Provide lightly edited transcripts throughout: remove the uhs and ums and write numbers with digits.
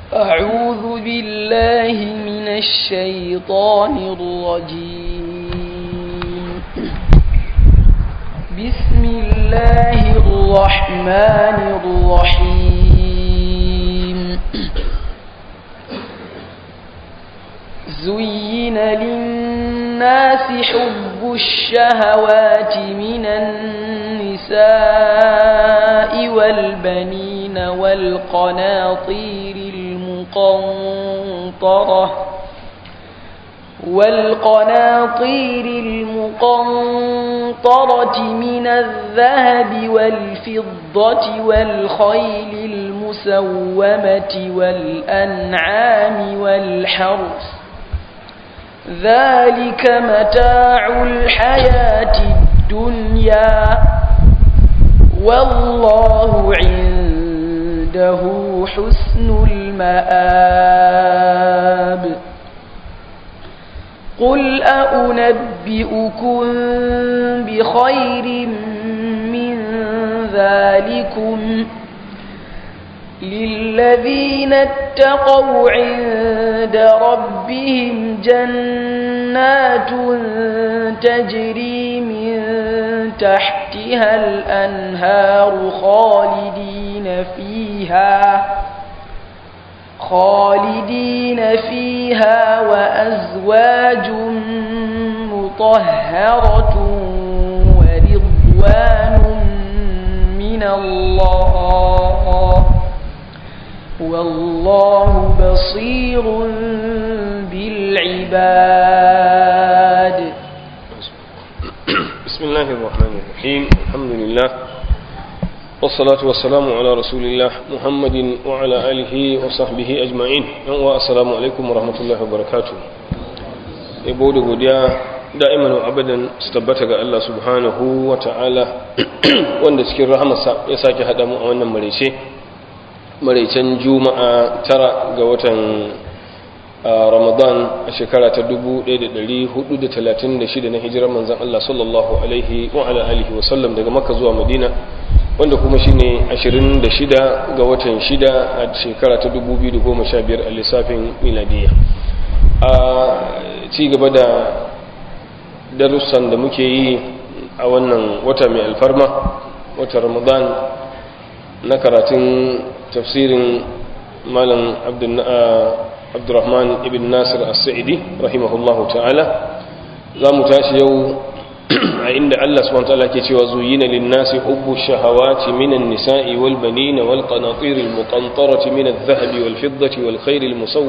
أعوذ بالله من الشيطان الرجيم. بسم الله الرحمن الرحيم. زين للناس حب الشهوات من النساء والبنين والقناطير المقنطرة من الذهب والفضة والخيل المسومة والأنعام والحرث، ذلك متاع الحياة الدنيا، والله عنده حسن المآب. قل أنبئكم بخير من ذلكم للذين اتقوا عند ربهم جنات تجري من تحتها الأنهار خالدين فيها وأزواج مطهرة ورضوان من الله، والله بصير بالعباد. بسم الله الرحمن الرحيم. الحمد لله والصلاة والسلام على رسول الله محمد وعلى آله وصحبه أجمعين. والسلام عليكم ورحمة الله وبركاته. yabo da godiya da'iman wa abadan su tabbata ga Allah subhanahu wa ta'ala wanda cikin rahamarsa ya sake haɗa mu a wannan maraicen juma'a 9 ga watan Ramadan a shekara ta 1436 na hijirar manzon Allah sallallahu alaihi wa ala alihi wa sallam daga Makka zuwa Madina, wanda kuma shine 26 ga watan 6 a shekara ta 2015 a lissafin miladiya. A ci gaba da darussan da muke yi a wannan wata mai alfarma, wata Ramadan, na karatun tafsirin malam Abdurrahman ibn Nasir as-Sa'idi rahimahullahu ta'ala. za mu tashi yau a inda Allah subhanahu wa ta'ala ke cewa zuyina lin-nasi hubbu shahawati minan nisa'i wal banina wal qanatir al-muqantarati min adh-dhahabi wal fiddati wal khayl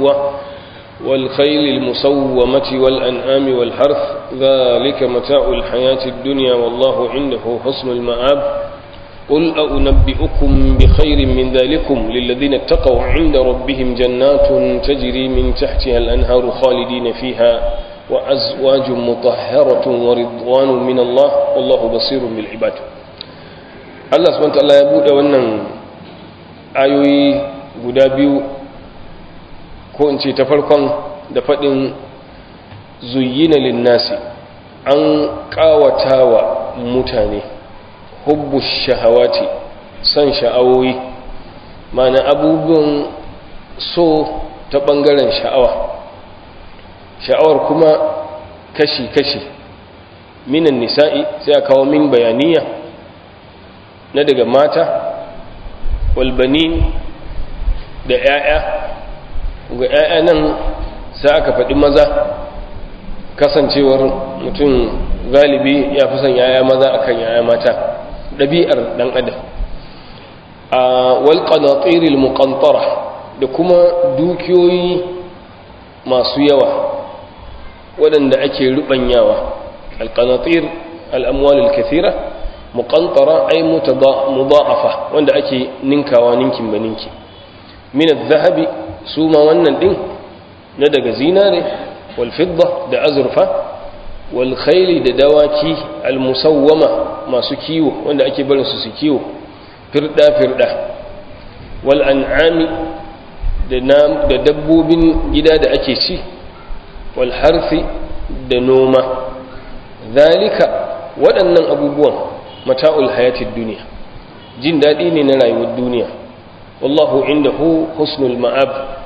al-musawwamati wal an'ami wal harth, dhalika mata'u al-hayati ad-dunya wallahu 'indahu husnul ma'ab. قل أنبئكم بخير من ذلكم للذين اتقوا عند ربهم جنات تجري من تحتها الأنهار خالدين فيها وأزواج مطهرة ورضوان من الله والله بصير بالعباد. الله سبحانه وتعالى يبود wannan ayoyi guda biyu ko in ce ta farkon da fadin zuyyina linnasi, an kawatawa mutane hubbu shahawati, san sha'awoyi, mana abubuwan so ta bangaren sha'awar kuma kashi-kashi. minan nisa'i sai a kawo min bayaniya na daga mata, walbanin da 'ya'ya. ga 'ya'ya nan sai aka faɗi maza, kasancewar mutum galibi ya fi son 'ya'ya maza akan 'ya'ya mata, ɗabi'ar ɗan adam. a walƙanatiril muƙantara, da kuma dukiyoyi masu yawa waɗanda ake ruɓanyawa. alƙanatir al'amwalil kathira, muƙantara ai mudha'afa, wanda ake ninkawa ninkin ba ninki. min zahabi, su ma wannan ɗin na daga zinare, wal fidda da azurfa, wal khayli da dawaki, al musawwama masu kiwo wanda ake barin su kiwo firda wal an'ami da dabbobin gida da ake ci, wal harfi da noma. zalika, waɗannan abubuwan mata'ul hayatid duniya, jin daɗi ne na rayuwar duniya. wallahu indahu husnul ma'ab,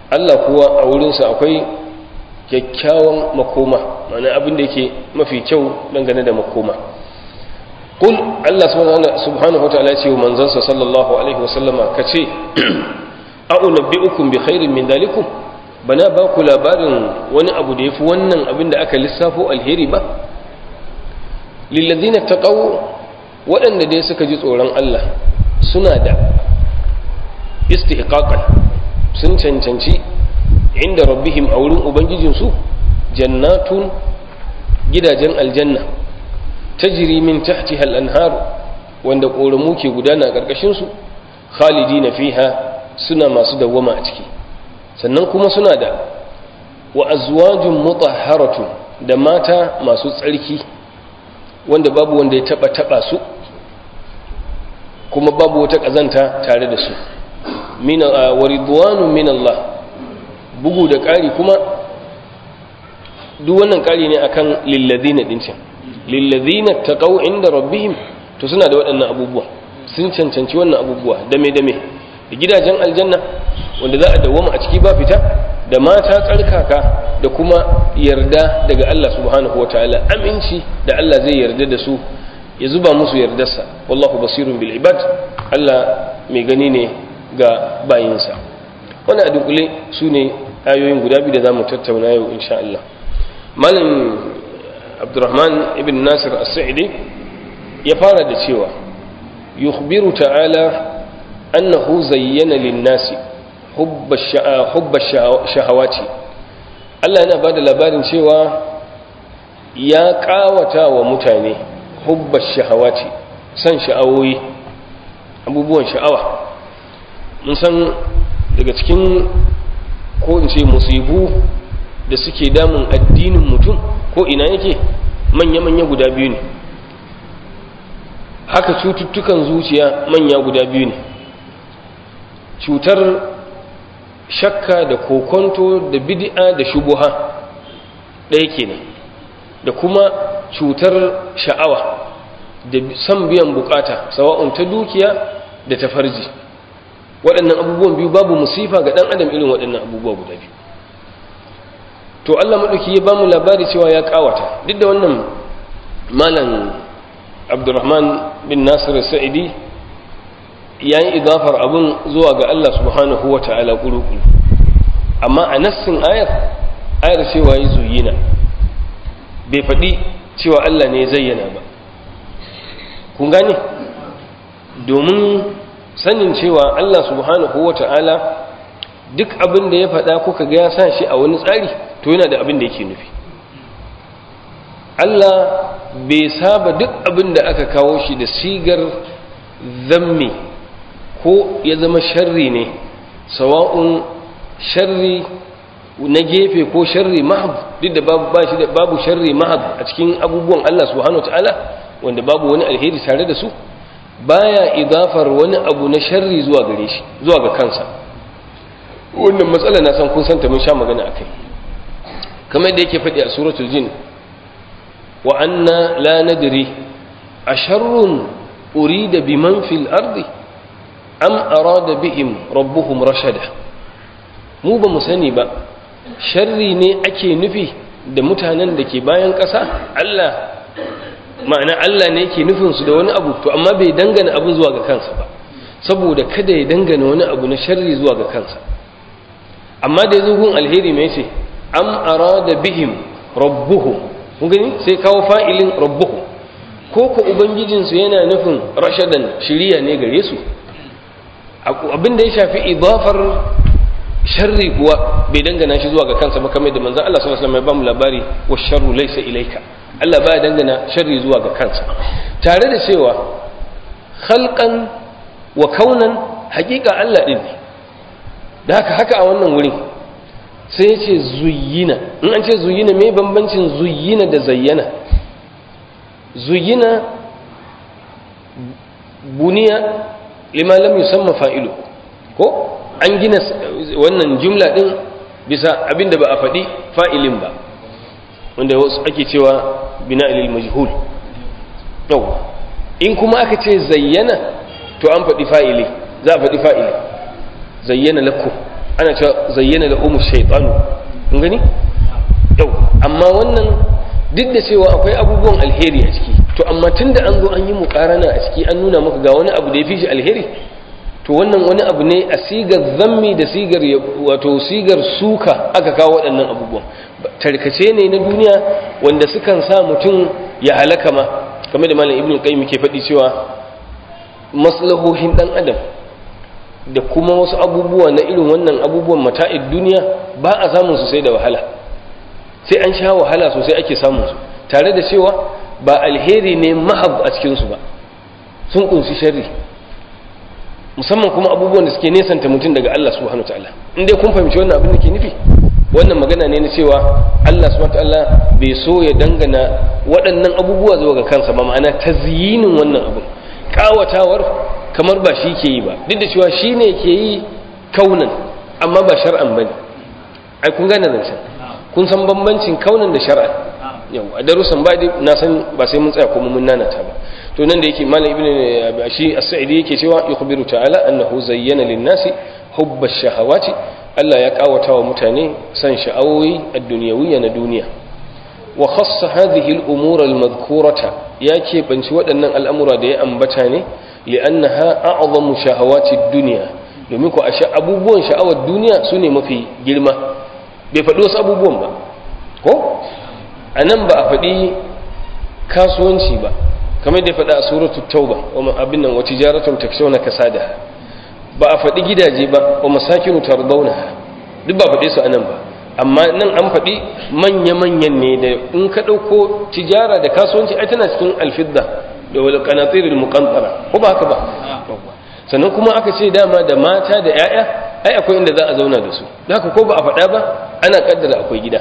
Allah kuwa a wurinsa akwai kyakkyawan makoma, ma'ana abin da yake mafi kyau dangane da makoma. Qul, Allah subhanahu wa ta'ala ce wa manzansa sallallahu alaihi wasallama kace a'unabbi'ukum bi khairin min dalikum, bana ba ku labarin wani abu da yafi wannan abin da aka lissafo alheri ba. Lilladhina taqaw, waɗanda dai suka ji tsoron Allah suna da istihqaqan, sun cancanci inda rabbihim a wurin ubangijinsu jannatun, gidajen aljanna, tajri min tahtiha al-anhar, wanda ƙoramu ke gudana a ƙarƙashin su, khalidina fiha, suna masu dawwama a ciki. Sannan kuma suna da wa azwajun mutahharatun, da mata masu tsarki wanda babu wanda ya taba su, kuma babu wata ƙazanta tare da su. Wa ridwanun min Allah, bugu da ƙari kuma, duk wannan ƙari ne akan lilladina dincin, lilladina taqaw inda rabbihim, to suna da waɗannan abubuwa, sun cancanci wannan abubuwa dame da gidajen aljanna wanda za a dawwama a ciki ba fita, da mata tsarkaka, da kuma yarda daga Allah subhanahu wataala, aminci da Allah zai yarda da su, ya zuba musu yardarsa. Wallahu basirun bil ibad, Allah mai gani ne ga bayinsa. Wannan a dunkule su ne ayoyin guda biyu da za mu tattauna yau insha Allah. Malam Abdurrahman ibn Nasir as-Sa'idi ya fara da cewa yukhbiru ta'ala annahu zayyana lin-nasi hubba shahawati. Allah yana bada labarin cewa ya kawata wa mutane hubba shahawati, san sha'awoyi, abubuwan sha'awa. mun san daga cikin ko in ce musibu da suke damun addinin mutum ko ina yake manya-manya guda biyu ne, haka cututtukan zuciya manya guda biyu ne, cutar shakka da kokonto da bid'a da shubuha ɗaya kenan, da kuma cutar sha'awa da san biyan bukata sawa'un ta dukiya da ta farji. Waɗannan abubuwan biyu babu musifa ga ɗan adam irin waɗannan abubuwa guda biyu. To Allah maɗauki ya bamu labari cewa ya ƙawata, duk da wannan malam Abdurrahman bin Nasir Sa'idi ya yi idafar abin zuwa ga Allah subhanahu wa ta'ala ƙuruƙuru, amma a nassin ayar cewa ya zuyina, bai faɗi cewa Allah ne zayyana ba. Kun gane? Domin sanin cewa Allah subhanahu wa ta'ala duk abin da ya faɗa kuka ga ya sa shi a wani tsari, to yana da abin da yake nufi. Allah bai saba duk abin da aka kawo shi da sigar zammi ko ya zama sharri ne, sawa'un sharri na gefe ko sharri mahab, duk da babu sharri mahab a cikin abubuwan Allah subhanahu wataala wanda babu wani alheri tare da su, baya idafar wani abu na sharri zuwa gare shi, zuwa ga kansa. Wannan matsala na san kun santa, mun sha magana akai, kamar da yake faɗi a suratul jin, wa anna la nadri asharrun urida biman fil ardi am arada bihim rabbuhum rashada. Mu ba mu sani ba sharri ne ake nufi da mutanen da ke bayan ƙasa, Allah ma'ana Allah ne yake nufin su da wani abu, to amma bai dangana abin zuwa ga kansa ba, saboda kada ya dangana wani abu na sharri zuwa ga kansa. Amma da yazo gun alheri mai ce am arada bihim rabbuhum, kun gani sai kawo fa'ilin rabbuhum, ko ko ubangijinsu yana nufin rashadan, shiriya ne gare su. Abin da ya shafi idafar sharri kuwa bai dangana shi zuwa ga kansa ba, kamar da manzon Allah sallallahu alaihi wasallam ya ba mu labari, wa sharru laysa ilayka, Allah baya dangana sharri zuwa ga kansa, tare da cewa khalqan wa kaunan hakika Allah din ne. Da haka a wannan wurin sai ya ce zuyyina. In an ce zuyyina, me bambancin zuyyina da zayyana? Zuyyina buniya lima lam yusamma fa'ilu, ko an gina wannan jumla din bisa abinda ba a faɗi fa'ilin ba, wanda wasu ake cewa bina lil majhul. Yau in kuma aka ce zayyana, to an faɗi fa'ili, za a faɗi fa'ili, zayyana lakum, ana cewa zayyana lahum shaytanu kun gani yau amma wannan duk da cewa akwai abubuwan alheri a ciki to amma tunda an zo an yi mukarana a ciki an nuna maka ga wani abu da ya fi shi alheri to wannan wani abu ne a sigar zammi da sigar wato sigar suka aka kawo waɗannan abubuwan tarkace ne na duniya wanda sukan sa mutum ya halaka ma kamar da malam ibnu qayyim ke faɗi cewa maslahohin dan adam da kuma wasu abubuwa na irin wannan abubuwan mata'id duniya ba a samun su sai da wahala sai an sha wahala sosai ake samun su tare da cewa ba alheri ne mahab a cikin su ba sun kunshi sharri musamman kuma abubuwan da suke nesanta mutum daga Allah subhanahu wataala in dai kun fahimci wannan abin da ke nufi wannan magana ne na cewa Allah subhanahu wataala bai so ya dangana waɗannan abubuwa zuwa ga kansa ba ma'ana tazyinin wannan abu kawatawar kamar ba shi ke yi ba duk da cewa shi ne ke yi kaunan amma ba shar'an bane ai kun gane zancen kun san bambancin kaunan da shar'an yau a darussan ba na san ba sai mun tsaya kuma mun nanata ba to nan da yake malam ibnu shi as-sa'idi yake cewa yukhbiru ta'ala annahu zayyana lin-nasi hubba ash-shahawati Allah ya kawata wa mutane san sha'awoyi ad-dunyawiyya na duniya wa khassa hadhihi al-umura al-madhkurata ya ke banci waɗannan al'amura da ya ambata ne li'annaha a'zamu shahawati ad-dunya domin ko abubuwan sha'awar duniya sune mafi girma bai faɗi wasu abubuwan ba ko anan ba a faɗi kasuwanci ba kamar da ya faɗa a suratul tauba wa abin nan wa tijaratun takshawna kasada ba a faɗi gidaje ba wa masakinu tardawna duk ba faɗe su anan ba amma nan an faɗi manya-manyan ne da in ka ɗauko tijara da kasuwanci ai tana cikin alfidda da wal qanatirul muqantara ko ba haka ba sannan kuma aka ce dama da mata da 'ya'ya ai akwai inda za a zauna da su da haka ko ba a faɗa ba ana kaddara akwai gida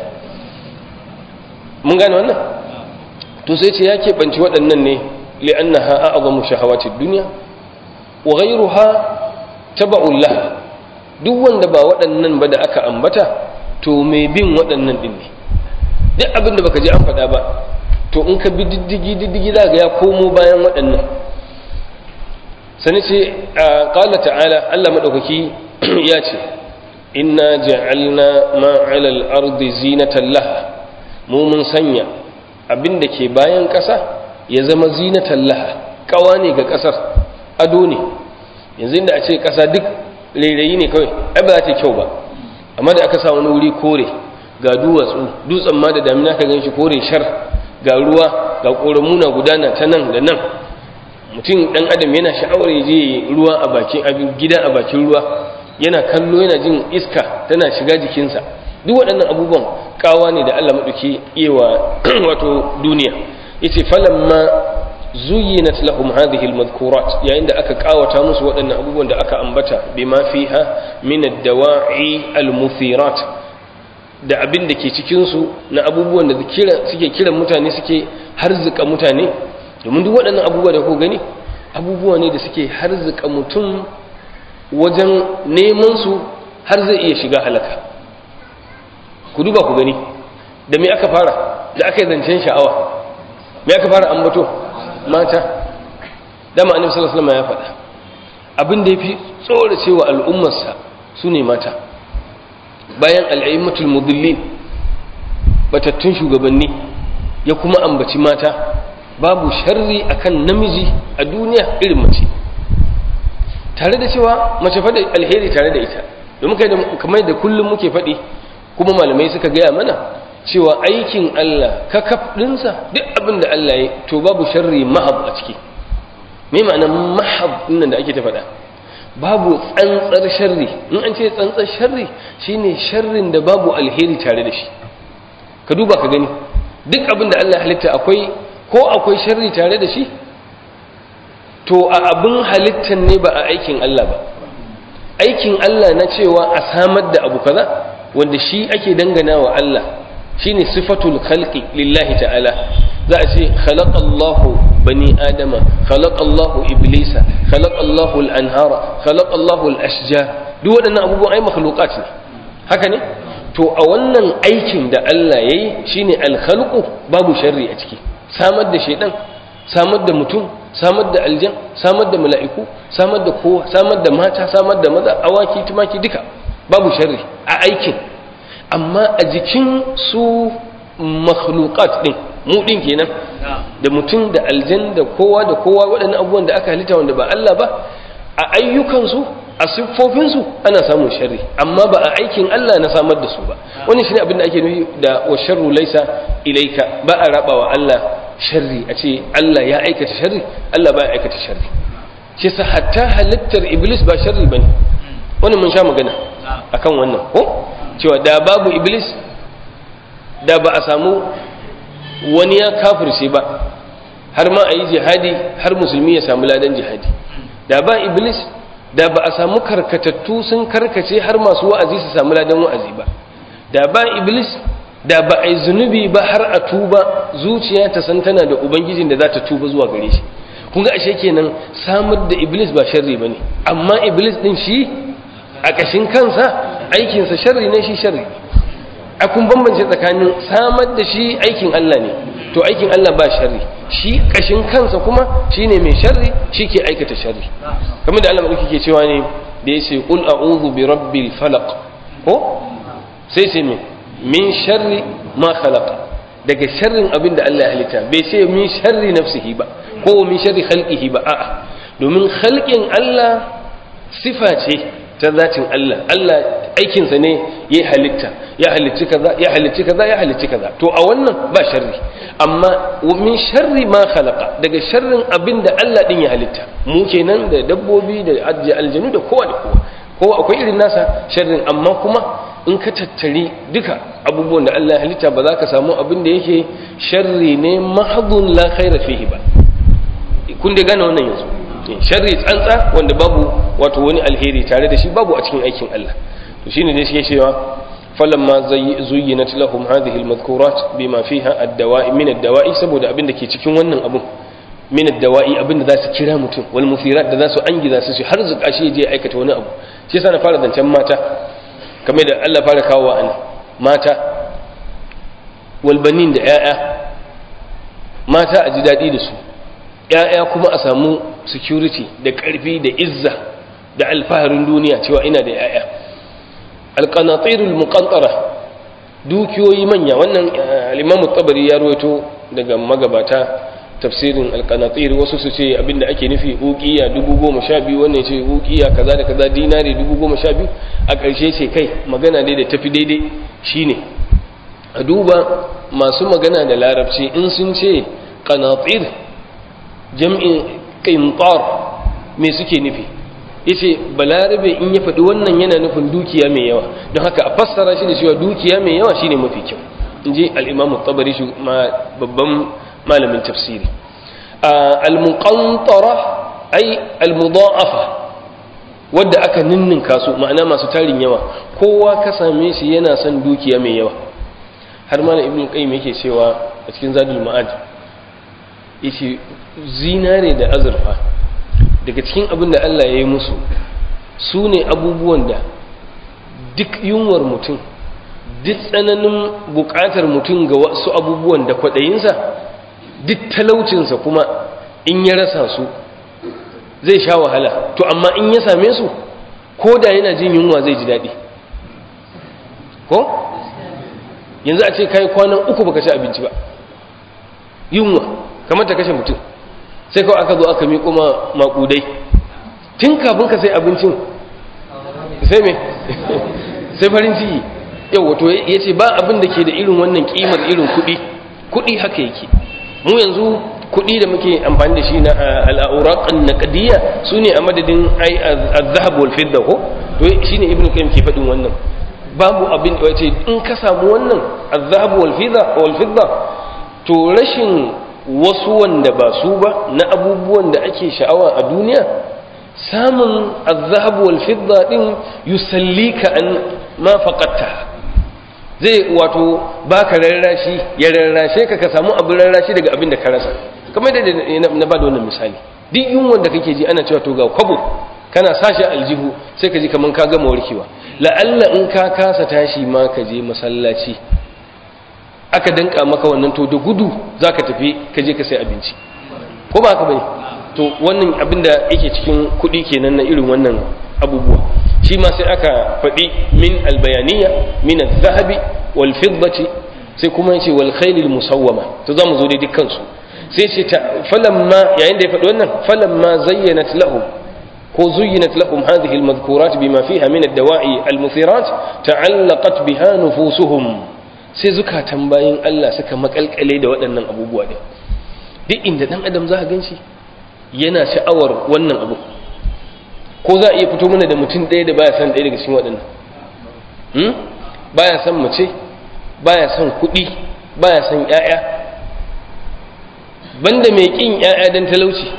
mun gane wannan to sai ce ya keɓanci waɗannan ne li'annaha a'zamu shahawatid dunya wa ghayruha taba'un laha duk wanda ba waɗannan ba da aka ambata to mai bin waɗannan din ne duk abin da baka ji an faɗa ba to in ka bi diddigi za ga ya komo bayan waɗannan sani ce qala ta'ala Allah madaukaki ya ce inna ja'alna ma 'ala al-ardi zinatan laha mu mun sanya abin da ke bayan ƙasa ya zama zinatan laha kawa ne ga ƙasar ado ne yanzu inda a ce ƙasa duk rairayi ne kawai ai ba za ta kyau ba amma da aka sa wani wuri kore ga duwatsu dutsen ma da damina ka gan shi kore shar ga ruwa ga ƙoramuna gudana ta nan da nan mutum ɗan adam yana sha'awar ya je ruwa a bakin gida a bakin ruwa yana kallo yana jin iska tana shiga jikinsa duk waɗannan abubuwan kawa ne da Allah maɗauki iyawa wato duniya yace falamma zuyyinat lahum hadhihi almadhkurat yayin da aka kawata musu waɗannan abubuwan da aka ambata bima fiha min ad-dawa'i al-muthirat da abin da ke cikin su na abubuwan da suke kiran mutane suke harzuka mutane domin duk waɗannan abubuwa da ku gani abubuwa ne da suke harzuka mutum wajen neman su har zai iya shiga halaka ku duba ku gani da me aka fara da aka yi zancen sha'awa me aka fara ambato mata dama annabi sallallahu alaihi wasallam ya faɗa abin da yafi tsoracewa al'ummarsa sune mata bayan al'aimatul mudillin batattun shugabanni ya kuma ambaci mata babu sharri akan namiji a duniya irin mace tare da cewa mace fa da alheri tare da ita domin kai da kamar da kullum muke faɗi kuma malamai suka gaya mana cewa aikin Allah kakaf ɗinsa duk abin da Allah ya to babu sharri mahab a ciki me ma'anar mahab ɗinnan da ake ta faɗa babu tsantsar sharri in an ce tsantsar sharri shine sharrin da babu alheri tare da shi ka duba ka gani duk abin da Allah ya halitta akwai sharri tare da shi to a abin halittan ne ba a aikin Allah ba aikin Allah na cewa a samar da abu kaza wanda shi ake dangana wa Allah shine sifatul khalqi lillahi ta'ala za a ce khalaqallahu bani adama khalaqallahu iblisa khalaqallahu al-anhara khalaqallahu al-ashjar duk waɗannan abubuwan ai makhluqat ne haka ne to a wannan aikin da Allah yayi shine al-khalqu babu sharri a ciki samar da shaydan samar da mutum samar da aljan samar da mala'iku samar da kowa samar da mata samar da maza awaki tumaki duka babu sharri a aikin, amma a jikin su makhluqat din mu din kenan da mutum da aljan da kowa waɗannan abubuwan da aka halitta wanda ba Allah ba, a ayyukansu a siffofinsu ana samun sharri, amma ba a aikin Allah na samar da su ba. Wani shine abin da ake nufi da wa sharru laisa ilaika, ba a rabawa Allah sharri a ce Allah ya aikata sharri, Allah ba ya aikata sharri. shi sa hatta halittar iblis ba sharri bane. Wannan mun sha magana akan wannan ko cewa da babu iblis da ba a samu wani ya kafirce ba har ma a yi jihadi har musulmi ya samu ladan jihadi. Da ba iblis da ba a samu karkatattu sun karkace har masu wa'azi su samu ladan wa'azi ba. Da ba iblis da ba a yi zunubi ba har a tuba zuciya ta san tana da ubangijin da za ta tuba zuwa gare shi. kun ga ashe kenan samar da iblis ba sharri bane, amma iblis din shi a kashin kansa aikinsa sharri ne, shi sharri. A kun bambance tsakanin samar da shi aikin Allah ne, to aikin Allah ba sharri, shi kashin kansa kuma shine mai sharri, shi ke aikata sharri. Kamar da Allah madauki ke cewa ne da yace qul a'udhu bi rabbil falaq, ko sai ce min sharri ma khalaqa, daga sharrin abin da Allah ya halitta, bai ce min sharri nafsihi ba ko min sharri khalqihi ba, a'a, domin khalqin Allah sifa ce ta zatin Allah. Allah aikinsa ne ya halitta, ya halicci kaza, ya halicci kaza, ya halicci kaza, to a wannan ba sharri. Amma min sharri ma khalaqa, daga sharrin abin da Allah din ya halitta, mu kenan da dabbobi da aljanu da kowa da kowa akwai irin nasa sharrin, amma kuma in ka tattari duka abubuwan da Allah ya halitta ba za ka samu abin da yake sharri ne mahdun la khaira fihi ba. Kun da gane wannan yanzu, sharri tsantsa wanda babu wato wani alheri tare da shi, babu a cikin aikin Allah. To shine dai shi cewa falamma zuyyinat lahum hadhihi almadhkurat bima fiha ad-dawa'i min ad-dawa'i, saboda abin da ke cikin wannan abun min ad-dawa'i, abin da za su kira mutum, wal musirat da za su angiza su har zuka shi je aikata wani abu. Shi yasa na fara zancen mata, kamar da Allah fara kawo ana mata walbanin da 'ya'ya, mata a ji daɗi da su, 'ya'ya kuma a samu security da ƙarfi da izza da alfaharin duniya cewa ina da 'ya'ya. Alƙanatirul muƙantara, dukiyoyi manya, wannan al-Imam tabari ya rawaito daga magabata tafsirin alƙanatir, wasu su ce abinda ake nufi uqiya 12,000, wannan ce uqiya kaza da kaza dinari 12,000. A ƙarshe ce kai magana dai da tafi daidai shine a duba masu magana da larabci in sun ce qanatir jam'in qintar me suke nufi. Yace balarabe in ya faɗi wannan yana nufin dukiya mai yawa, don haka a fassara shi da cewa dukiya mai yawa shine mafi kyau, inji al-Imam tabari shi babban malamin tafsiri. Al-muqantara ay al-mudha'afa, wadda aka ninninka su, ma'ana masu tarin yawa, kowa ka same shi yana son dukiya mai yawa. Har malam Ibn Qayyim yake cewa a cikin Zadul Ma'ad, yace zinare da azurfa daga cikin abin da Allah ya yi musu su ne abubuwan da duk yunwar mutum, duk tsananin bukatar mutum ga wasu abubuwan da kwaɗayinsa, duk talaucinsa kuma in ya rasa su zai sha wahala, to amma in ya same su ko da yana jin yunwa zai ji daɗi. Ko yanzu a ce kai kwanan 3 baka ci abinci ba, yunwa kamar ta kashe mutum, sai kawai aka zo aka miƙo maƙudai, tun kafin ka sai abincin sai me sai farin ciki. Yau wato ya ce ba abin da ke da irin wannan ƙimar irin kuɗi haka yake. Mu yanzu kuɗi da muke amfani da shi na al'auraqan naqdiyya su ne a madadin az-zahab wal fidda, ko to shine Ibn Qayyim ke faɗin wannan. Babu abin da yace in ka samu wannan az-zahab wal fidda to rashin wasu wanda ba su ba na abubuwan da ake sha'awa a duniya, samun az-zahab wal fidda din yusallika an ma faqatta, zai wato baka rarrashi, ya rarrashe ka samu abin rarrashi daga abin da ka rasa. Kamar da na ba da wannan misali, duk yunwan da kake ji ana cewa to ga kwabo kana sashi aljihu sai ka ji kaman ka gama warkewa. La'alla in ka kasa tashi ma ka je masallaci aka danka maka wannan, to da gudu za ka tafi ka je ka sai abinci, ko ba haka bane? To wannan abin da yake cikin kuɗi kenan na irin wannan abubuwa. shi ma sai aka faɗi min albayaniya min al-zahabi wal fiddati sai kuma yace wal khaylil musawwama to zamu zo dai dukkan su sai ce falamma yayin da ya faɗi wannan falamma zayyanat lahum ko zuyyinat lahum hadhihi al-madhkurat bima fiha min ad-dawa'i al-muthirat ta'allaqat biha nufusuhum sai zukatan bayin Allah suka makalkale da waɗannan abubuwa din duk inda dan adam za ka ganshi yana sha'awar wannan abu ko za a iya fito mana da mutum ɗaya da baya son ɗaya daga cikin waɗannan baya son mace baya son kuɗi baya son ƴaƴa banda mai ƙin ƴaƴa dan talauci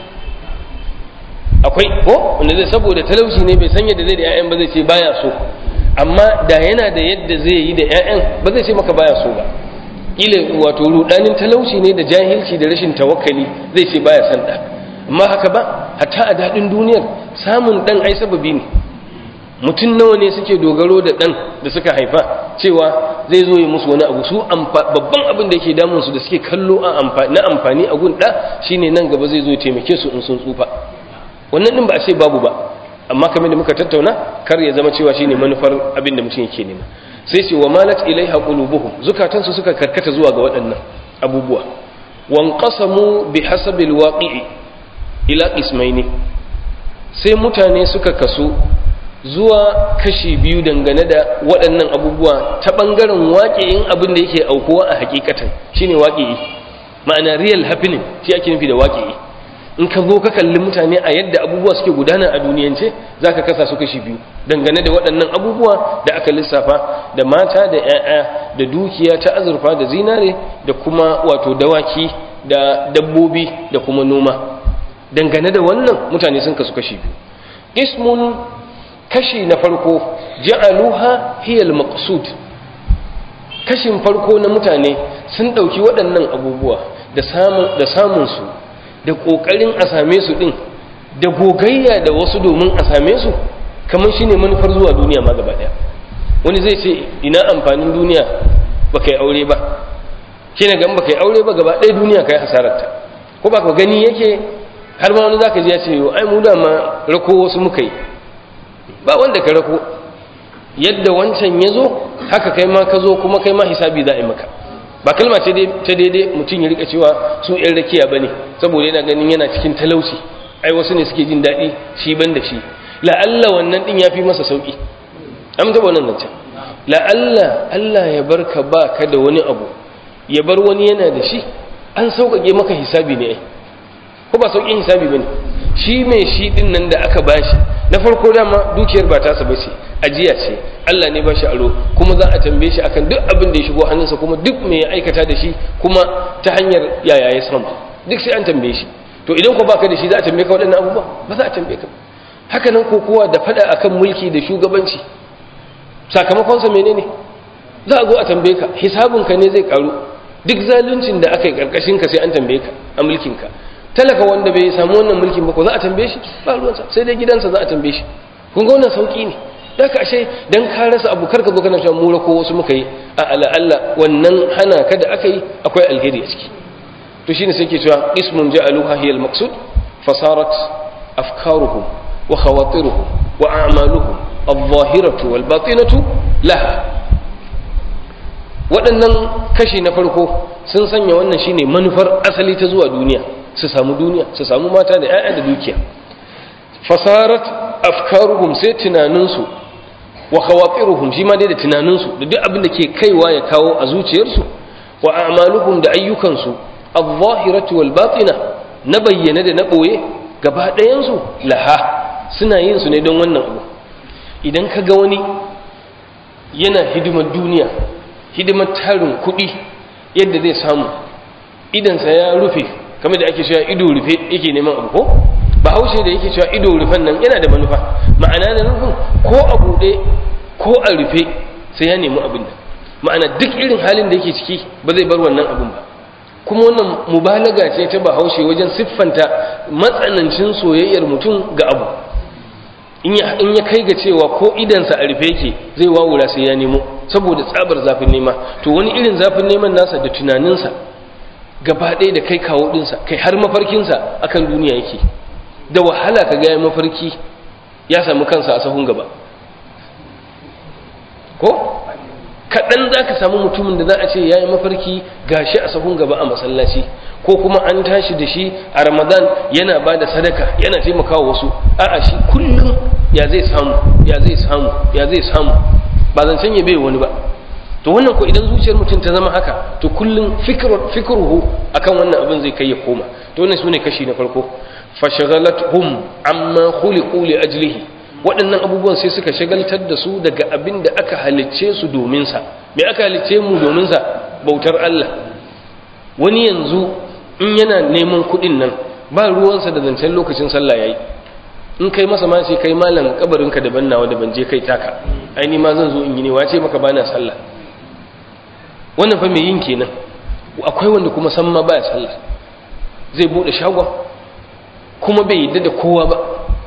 akwai ko wanda zai saboda talauci ne bai san yadda zai da ƴaƴan ba zai ce baya so amma da yana da yadda zai yi da ƴaƴan ba zai ce maka baya so ba ila wato rudanin talauci ne da jahilci da rashin tawakkali zai ce baya son ɗa amma haka ba hatta a daɗin duniyar samun ɗan ai sababi ne mutum nawa ne suke dogaro da ɗan da suka haifa cewa zai zo yi musu wani abu su babban abin da yake damun su da suke kallo na amfani a gun ɗa shine nan gaba zai zo taimake su in sun tsufa wannan ɗin ba a ce babu ba amma kamar da muka tattauna kar ya zama cewa shine manufar abin da mutum yake nema sai ce wa malat ilaiha qulubuhum zukatansu suka karkata zuwa ga waɗannan abubuwa wanqasamu bihasabil waqi'i ila qismaini sai mutane suka kasu zuwa kashi biyu dangane da waɗannan abubuwa ta ɓangaren waƙi'in abin da yake aukuwa a hakikatan shine waƙi'i ma'ana real happening shi ake nufi da waƙi'i in ka zo ka kalli mutane a yadda abubuwa suke gudana a duniyance za ka kasa su kashi biyu dangane da waɗannan abubuwa da aka lissafa da mata da 'ya'ya da dukiya ta azurfa da zinare da kuma wato dawaki da dabbobi da kuma noma dangane da wannan mutane sun kasu kashi biyu ismun kashi na farko ja'aluha hiya al-maqsud kashin farko na mutane sun dauki waɗannan abubuwa da samun su da kokarin a same su din da gogayya da wasu domin a same su kamar shine manufar zuwa duniya ma gaba daya wani zai ce ina amfanin duniya baka yi aure ba kina ga baka yi aure ba gaba daya duniya kai hasararta ko baka gani yake har ma wani zaka ji ya ce ai mu da ma rako wasu muka yi ba wanda ka rako yadda wancan ya zo haka kai ma ka zo kuma kai ma hisabi za a yi maka ba kalma ce ta daidai mutum ya rika cewa su yan rakiya ba ne saboda yana ganin yana cikin talauci ai wasu ne suke jin daɗi shi ban da shi la'alla wannan ɗin ya fi masa sauƙi an taɓa wannan zancen la'alla Allah ya bar ka ba ka da wani abu ya bar wani yana da shi an sauƙaƙe maka hisabi ne ai ko ba sauƙin hisabi ba ne shi mai shi ɗin nan da aka bashi na farko dama dukiyar ba tasa ba ce ajiya ce Allah ne ba shi aro kuma za a tambaye shi akan duk abin da ya shigo hannunsa kuma duk mai ya aikata da shi kuma ta hanyar yaya ya samu duk sai an tambaye shi to idan ko baka da shi za a tambaye ka waɗannan abubuwa ba za a tambaye ka haka nan ko kowa da faɗa akan mulki da shugabanci sakamakonsa menene za a zo a tambaye ka hisabinka ne zai karu duk zaluncin da aka yi karkashin ka sai an tambaye ka a mulkin ka talaka wanda bai samu wannan mulkin ba ko za a tambaye shi ba ruwansa sai dai gidansa za a tambaye shi kun ga wannan sauki ne daga ashe dan ka rasa abu karka zo kana cewa mura ko wasu muka yi a Allah wannan hana ka da aka yi akwai alheri a ciki to shine sai ke cewa ismun ja'aluha hiya al-maqsud fasarat afkaruhum wa khawatiruhum wa a'maluhum adh-dhahiratu wal batinatu laha waɗannan kashi na farko sun sanya wannan shine manufar asali ta zuwa duniya su samu duniya su samu mata da 'ya'ya da dukiya fasarat afkaruhum sai tunaninsu wa khawatiruhum shi ma dai da tunaninsu da duk abin da ke kaiwa ya kawo a zuciyarsu wa a'maluhum da ayyukansu adh-dhahiratu wal batina na bayyana da na boye gaba ɗayan su laha suna yin su ne don wannan abu idan ka ga wani yana hidimar duniya hidimar tarin kuɗi yadda zai samu idansa ya rufe kamar da ake cewa ido rufe yake neman abu ko bahaushe da yake cewa ido rufen nan yana da manufa ma'ana da nufin ko a buɗe ko a rufe sai ya nemi abin da ma'ana duk irin halin da yake ciki ba zai bar wannan abin ba kuma wannan mubalaga ce ta bahaushe wajen siffanta matsanancin soyayyar mutum ga abu in ya kai ga cewa ko idansa a rufe yake zai wawura sai ya nemo saboda tsabar zafin nema to wani irin zafin neman nasa da tunaninsa gaba ɗaya da kai kawo ɗinsa kai har mafarkinsa akan duniya yake da wahala ka gaya mafarki ya samu kansa a sahun gaba ko kaɗan za ka samu mutumin da za a ce ya yi mafarki gashi a sahun gaba a masallaci, ko kuma an tashi da shi a ramadan yana ba da sadaka yana taimakawa wasu. A'a, shi kullum ya zai samu ya zai samu ya zai samu, ba zancen ya bai wani ba. To wannan ko idan zuciyar mutum ta zama haka, to kullum fikruhu akan wannan abin zai kai ya koma. To wannan sune kashi na farko, fashagalathum amma khuliqu li ajlihi. Waɗannan abubuwan sai suka shagaltar da su daga abin da aka halicce su domin sa. Me aka halicce mu domin sa? Bautar Allah. Wani yanzu in yana neman kuɗin nan ba ruwansa da zancen lokacin sallah yayi. In kai masa ma sai kai malam kabarinka daban nawa da ban je kai taka, ai ni ma zan zo in yi ne, wace maka bana sallah. Wannan fa me yin kenan. Akwai wanda kuma san ma baya sallah, zai bude shagon kuma bai yadda da kowa ba,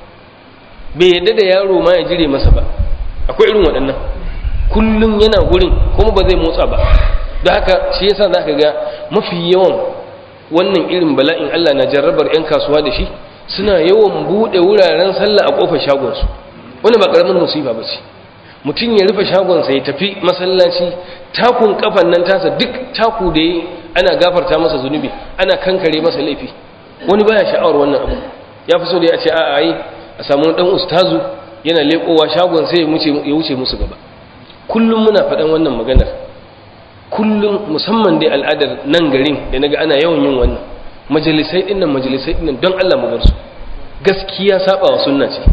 bai yadda da yaro ma ya jire masa ba. Akwai irin waɗannan, kullum yana gurin kuma ba zai motsa ba. Da haka shi yasa zaka ga mafi yawan wannan irin bala'in Allah na jarrabar 'yan kasuwa da shi, suna yawan bude wuraren sallah a kofar shagonsu. Wani ba karamin musiba ba ce. Mutum ya rufe shagonsa ya tafi masallaci, takun kafan nan tasa duk taku da yi ana gafarta masa zunubi, ana kankare masa laifi. Wani baya sha'awar wannan abu, ya fi so da ya ce a'a ai a samu dan ustazu yana lekowa shagon sai ya wuce musu gaba. Kullum muna faɗan wannan maganar, kullum, musamman dai al'adar nan garin da naga ana yawan yin wannan majalisai dinnan don Allah mu bar su. Gaskiya saba wa sunna ce,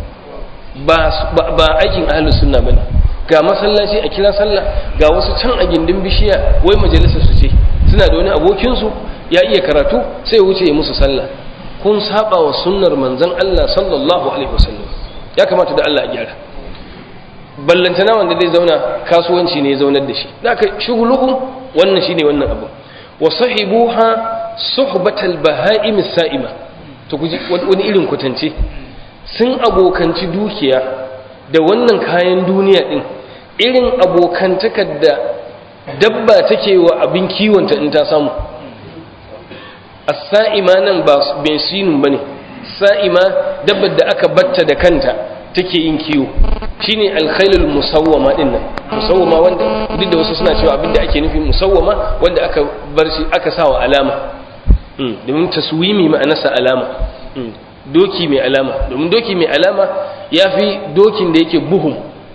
ba aikin ahlus sunna bane. Ga masallaci a kira sallah, ga wasu can a gindin bishiya wai majalisar su ce, suna da wani abokin su ya iya karatu sai wuce ya musu sallah. Kun saba wa sunnar manzon Allah sallallahu alaihi wasallam. Ya kamata da Allah a gyara. Ballantana wanda zai zauna kasuwanci ne ya zaunar da shi, da aka shuguluhu wannan shine wannan abu. Wa sahibuha suhbatal baha'im sa'ima. To kuji wani irin kwatance, sun abokanci dukiya da wannan kayan duniya din irin abokantakar da dabba take wa abin kiwonta in ta samu. As-sa'ima nan ba bin sinun bane, sa'ima dabbar da aka batta da kanta take yin kiwo, shine al-khailul musawwama din nan. Musawwama wanda duk da wasu suna cewa abinda ake nufi musawwama wanda aka bar shi aka sawa alama, domin taswimi ma'anarsa alama. Doki mai alama, domin doki mai alama yafi dokin da yake buhum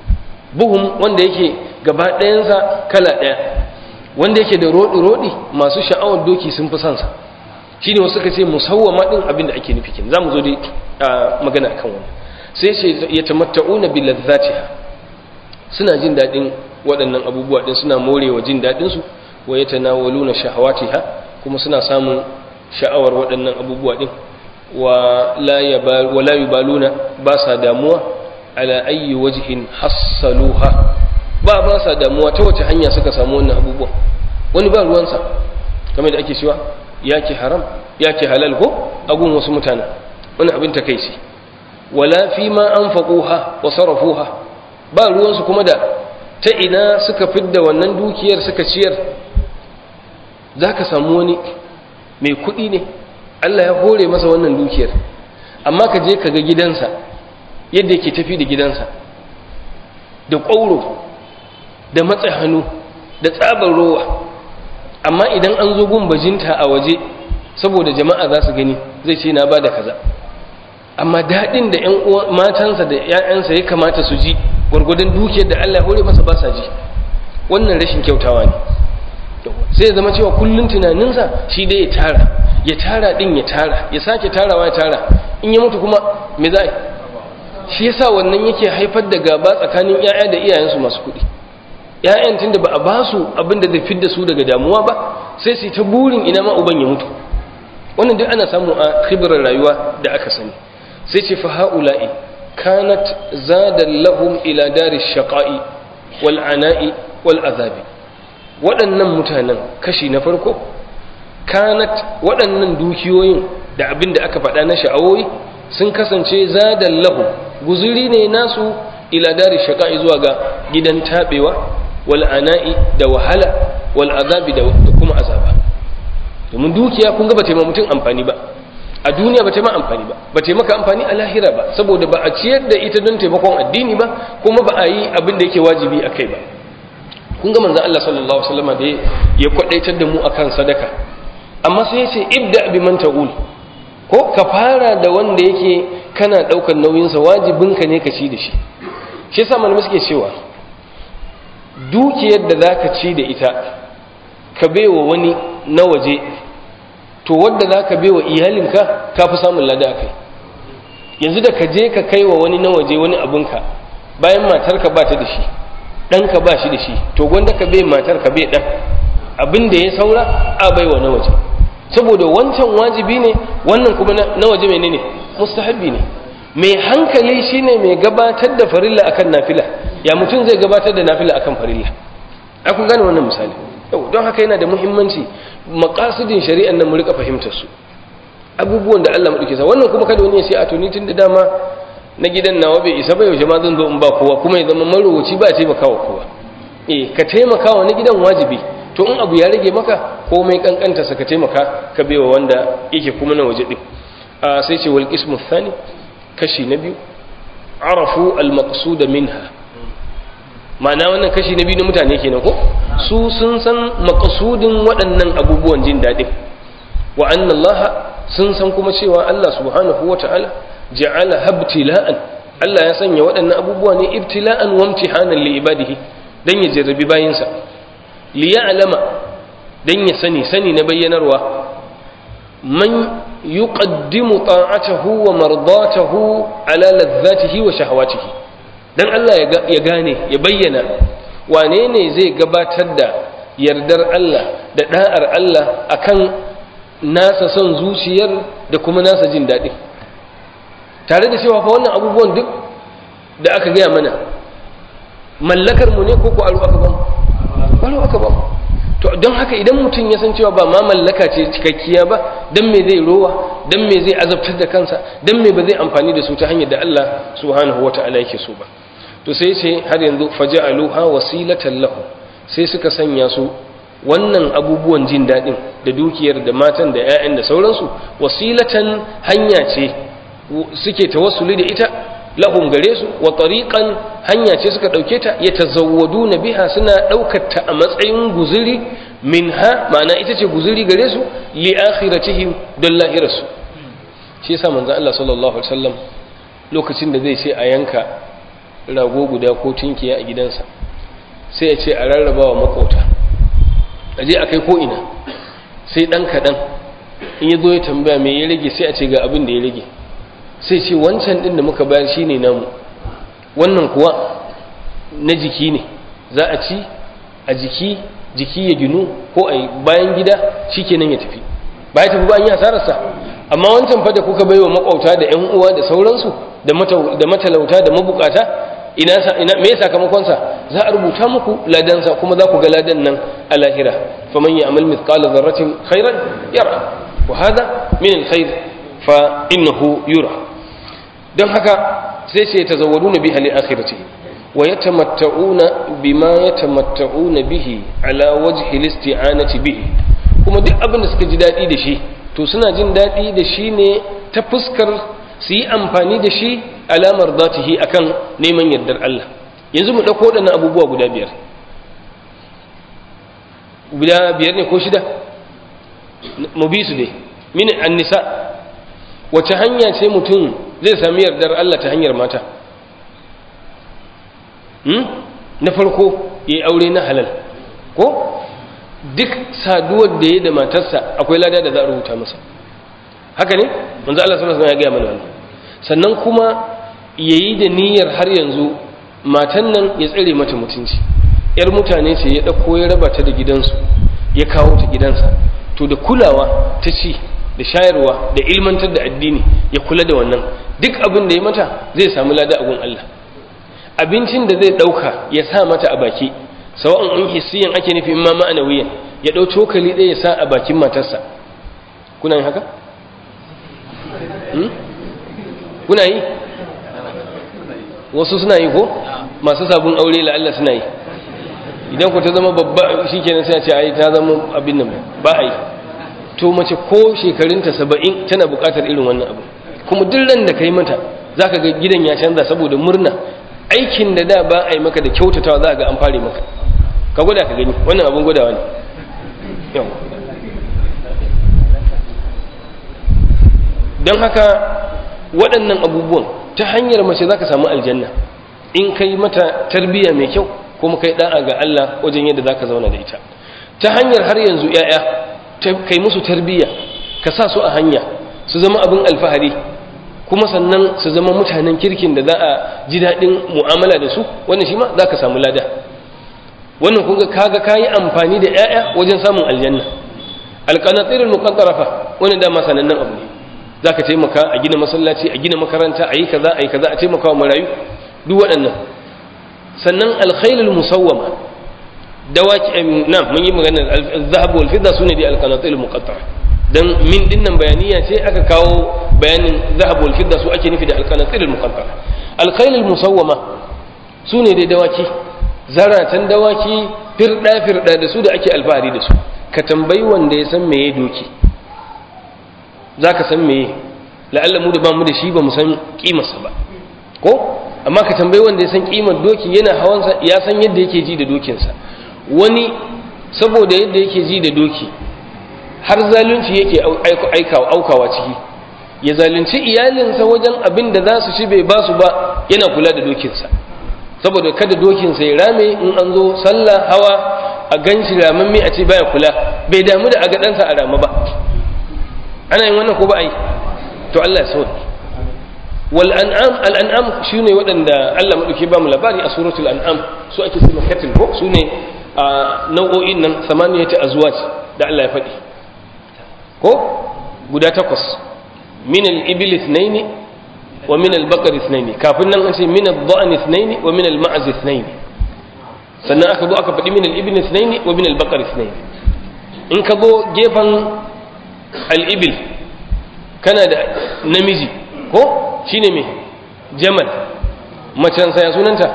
wanda yake gaba ɗayansa kala ɗaya, wanda yake da rodi masu sha'awar doki sun fi sansa. Shine wasu suka ce musawwama din abinda ake nufi kin. Zamu zo dai magana akan wannan. Sai ce yatamatta'una bil ladzatiha, suna jin dadin waɗannan abubuwa din, suna morewa jin dadin su. Wa yatanawaluna shahawatiha, kuma suna samun sha'awar waɗannan abubuwa din. Wa la yubaluna, ba sa damuwa ala ayyi wajhin hassaluha, ba sa damuwa ta wace hanya suka samu wannan abubuwa. Wani ba ruwansa, kamar da ake cewa yake haram yake halal ko agun wasu mutane, wani abin takeici. Wala fi ma anfaquha wa sarafuha, ba ruwansu kuma da ta ina suka fidda wannan dukiyar suka ciyar. Zaka samu wani mai kuɗi ne, Allah ya hore masa wannan dukiyar, amma ka je ka ga gidansa yadda yake tafi da gidansa, da ƙwauro da matsa hannu da tsabar rowa. Amma idan an zo gun bajinta a waje saboda jama'a za su gani, zai ce na ba da kaza. Amma daɗin da matansa da 'ya'yansa ya kamata su ji gwargwadon dukiyar da Allah ya hore masa ba sa ji. Wannan rashin kyautawa ne. Sai ya zama cewa kullum tunaninsa shi dai ya tara din ya tara, ya sake tarawa ya tara, in ya mutu kuma me za a yi? Shi yasa wannan yake haifar da gaba tsakanin 'ya'ya da iyayensu masu kuɗi. 'Ya'yan tunda ba a ba su abin da zai fidda su daga damuwa ba, sai su ta burin ina ma uban ya mutu. Wannan duk ana samu a khibrar rayuwa da aka sani. Sai ce fa haula'i kanat zadan lahum ila darish shaqa'i wal ana'i wal azabi. Waɗannan mutanen kashi na farko, kanat waɗannan dukiyoyin da abin da aka faɗa na sha'awoyi sun kasance zadan lahum, guzuri ne nasu ila darish shaqa'i zuwa ga gidan tabewa wal ana'i da wahala wal azabi da kuma azaba. Domin dukiya kun ga ba ta mutum amfani ba a duniya, ba ta ma amfani ba, ba ta maka amfani a lahira ba, saboda ba a ciyar da ita don taimakon addini ba, kuma ba a yi abin da yake wajibi a kai ba. kun ga manzon Allah sallallahu alaihi wasallam da ya kwadaitar da mu akan sadaka, amma sai ya ce ibda bi man ta'ul, ko ka fara da wanda yake kana daukar nauyin sa, wajibinka ne ka ci da shi. Shi yasa malamai suke cewa dukiyar da zaka ci da ita ka baiwa wani na waje, to wanda zaka baiwa iyalinka ka fi samun lada akai. Yanzu da ka je ka kai wa wani na waje wani abinka bayan matarka ba ta da shi, ɗanka ba shi da shi, to gwanda ka bai matarka bai ɗan, abin da ya saura a baiwa na waje, saboda wancan wajibi ne, wannan kuma na waje menene mustahabbi ne. Mai hankali shine mai gabatar da farilla akan nafila. Ya mutum zai gabatar da nafila akan farilla? A kun gane wannan misali. Don haka yana da muhimmanci maqasidin shari'an nan mu rika fahimtar su, abubuwan da Allah madauke sa. Wannan kuma kada wani ya ce a to ni tun da dama na gidan nawa bai isa ba, yaushe ma zan zo in ba kowa, kuma ya zama marowaci ba ya taimaka wa kowa. Ka taimaka wa na gidan wajibi, to in abu ya rage maka komai kankanta sa ka taimaka ka baiwa wanda yake kuma na waje din. Sai ce wal qismu thani, kashi na biyu, arafu al maqsud minha, ma'ana wannan kashi na biyu na mutane kenan ko su sun san maqsudin waɗannan abubuwan jin daɗin, wa anna Allah sun san kuma cewa Allah subhanahu wata'ala ja'ala habtila'an, Allah ya sanya waɗannan abubuwa ne ibtila'an wa imtihanan li ibadihi, dan ya jarrabi bayinsa, li ya'lama, dan ya sani na bayyanarwa, man yuqaddimu ta'atahu wa mardatahu ala ladhatihi wa shahawatihi, dan Allah ya gane, ya bayyana wane ne zai gabatar da yardar Allah da da'ar Allah akan nasa son zuciyar da kuma nasa jin daɗi, tare da cewa fa wannan abubuwan duk da aka gaya mana mallakar mu ne ko aro aka bamu? Aro aka bamu. To don haka idan mutum ya san cewa ba ma mallaka ce cikakkiya ba, dan me zai rowa, dan me zai azabtar da kansa, dan me ba zai amfani da su ta hanyar da Allah subhanahu wata'ala yake so ba. To sai ce har yanzu faja'aluha wasilatan lahu, sai suka sanya su wannan abubuwan jin daɗin da dukiyar da matan da 'ya'yan da sauransu wasilatan hanya ce suke tawassuli da ita lahum gare su, wa tariqan hanya ce suka dauke ta yatazawwaduna biha, suna daukar ta a matsayin guzuri minha, ma'ana ita ce guzuri gare su li akhiratihim don lahirarsu. Shi yasa manzon Allah sallallahu alaihi wasallam lokacin da zai ce a yanka rago guda ko tinkiya a gidansa, sai ya ce a rarraba wa makota, aje a kai ko ina, sai dan kadan in ya zo ya tambaya me ya rage, sai a ce ga abin da ya rage, sai ce wancan din da muka bayar shine namu, wannan kuwa na jiki ne, za a ci a jiki ya ginu, ko a bayan gida shikenan ya tafi, ba ya tafi ba an yi hasararsa. Amma wancan fa da kuka baiwa makwauta da ƴan uwa da sauransu da matalauta da mabukata, ina me sakamakon sa? Za a rubuta muku ladan sa, kuma za ku ga ladan nan a lahira. Faman ya'mal mithqala dharratin khairan yara, wa hadha min alkhair fa innahu yura. Don haka sai ce tazawwaduna biha li akhirati wa yatamatta'una bima yatamatta'una bihi ala wajhi listi'anati bihi, kuma duk abin da suka ji dadi da shi to suna jin dadi da shi ne ta fuskar su yi amfani da shi alamar zatihi akan neman yardar Allah. Yanzu mu dauko wadannan abubuwa guda biyar ne ko shida, mu bi su dai. Min an-nisa, wace hanya ce mutum zai sami yardar Allah ta hanyar mata? Na farko ya yi aure na halal, ko duk saduwar da ya da matarsa akwai lada da za a rubuta masa, haka ne? Manzo Allah sallallahu alaihi wasallam ya gaya mana wannan. Sannan kuma yayi da niyyar har yanzu matan nan ya tsare mata mutunci, yar mutane ce ya dauko ya raba ta da gidansu ya kawo ta gidansa, to da kulawa ta ci da shayarwa da ilmantar da addini ya kula da wannan, duk abin da ya mata zai samu lada a gun Allah. Abincin da zai dauka ya sa mata a baki, sawa'un in hissiyan ake nufi in ma ma'anawiyan, ya dau cokali ɗaya ya sa a bakin matarsa. Kuna yin haka? Kuna yi? Wasu suna yi ko? Masu sabon aure la'alla suna yi. Idan ku ta zama babba shikenan sai a ce ai ta zama abin nan, ba a yi. To mace ko shekarunta 70 tana buƙatar irin wannan abu, kuma duk ran da kai mata zaka ga gidan ya canza saboda murna. Aikin da ba a yi maka da kyautatawa za ga an fare maka. ka gwada ka gani, wannan abin gwadawa ne. yau don haka waɗannan abubuwan ta hanyar mace za ka samu aljanna in ka yi mata tarbiyya mai kyau kuma kai da'a ga Allah wajen yadda za ka zauna da ita. Ta hanyar har yanzu 'ya'ya kai musu tarbiyya, ka sa su a hanya su zama abin alfahari, kuma sannan su zama mutanen kirkin da za a ji daɗin mu'amala da su, wannan shi ma za ka samu lada. wannan kun ga kaga kayi amfani da 'ya'ya wajen samun aljanna. Alqanatirul muqaddarafa wannan dama sanannen abu ne, za ka taimaka a gina masallaci, a gina makaranta, a yi kaza a taimaka wa marayu, duk waɗannan. Sannan alkhailul musawwama, dawaki na mun yi maganar al-zahab wal fidda sune da alqanatirul muqaddara, dan min dinnan bayaniya ce aka kawo bayanin zahab wal fidda, su ake nufi da alqanatirul muqaddara. Alkhailul musawwama sune da dawaki, zaratan dawaki firda da su da ake alfahari da su. Ka tambayi wanda ya san meye doki, za ka san meye, la'alla mu da ba mu da shi ba mu san kimarsa ba ko, amma ka tambayi wanda ya san kimar doki, yana hawansa ya san yadda yake ji da dokinsa. Wani saboda yadda yake ji da doki har zalunci yake aukawa ciki, ya zalunci iyalinsa wajen abin da za su ci bai ba su ba, yana kula da dokinsa saboda kada dokinsa ya rame in an zo sallah hawa a ganshi ramamme a ce baya kula, bai damu da aga ɗansa a rama ba. Ana yin wannan ko ba a yi? To Allah ya sauke. Wal an'am, al an'am shine waɗanda Allah madauki ba mu labari a suratul an'am, su ake cewa katil ko, sune nau'o'in nan 8 azwaj da Allah ya faɗi ko guda 8, min al-ibil ithnaini wa min al-baqar ithnaini, kafin nan an ce min ad-dha'n ithnaini wa min al-ma'z ithnaini, sannan aka zo aka faɗi min al-ibil ithnaini wa min al-baqar ithnaini. In ka zo gefen al-ibil kana da namiji ko shine me jamal, macen sa ya sunanta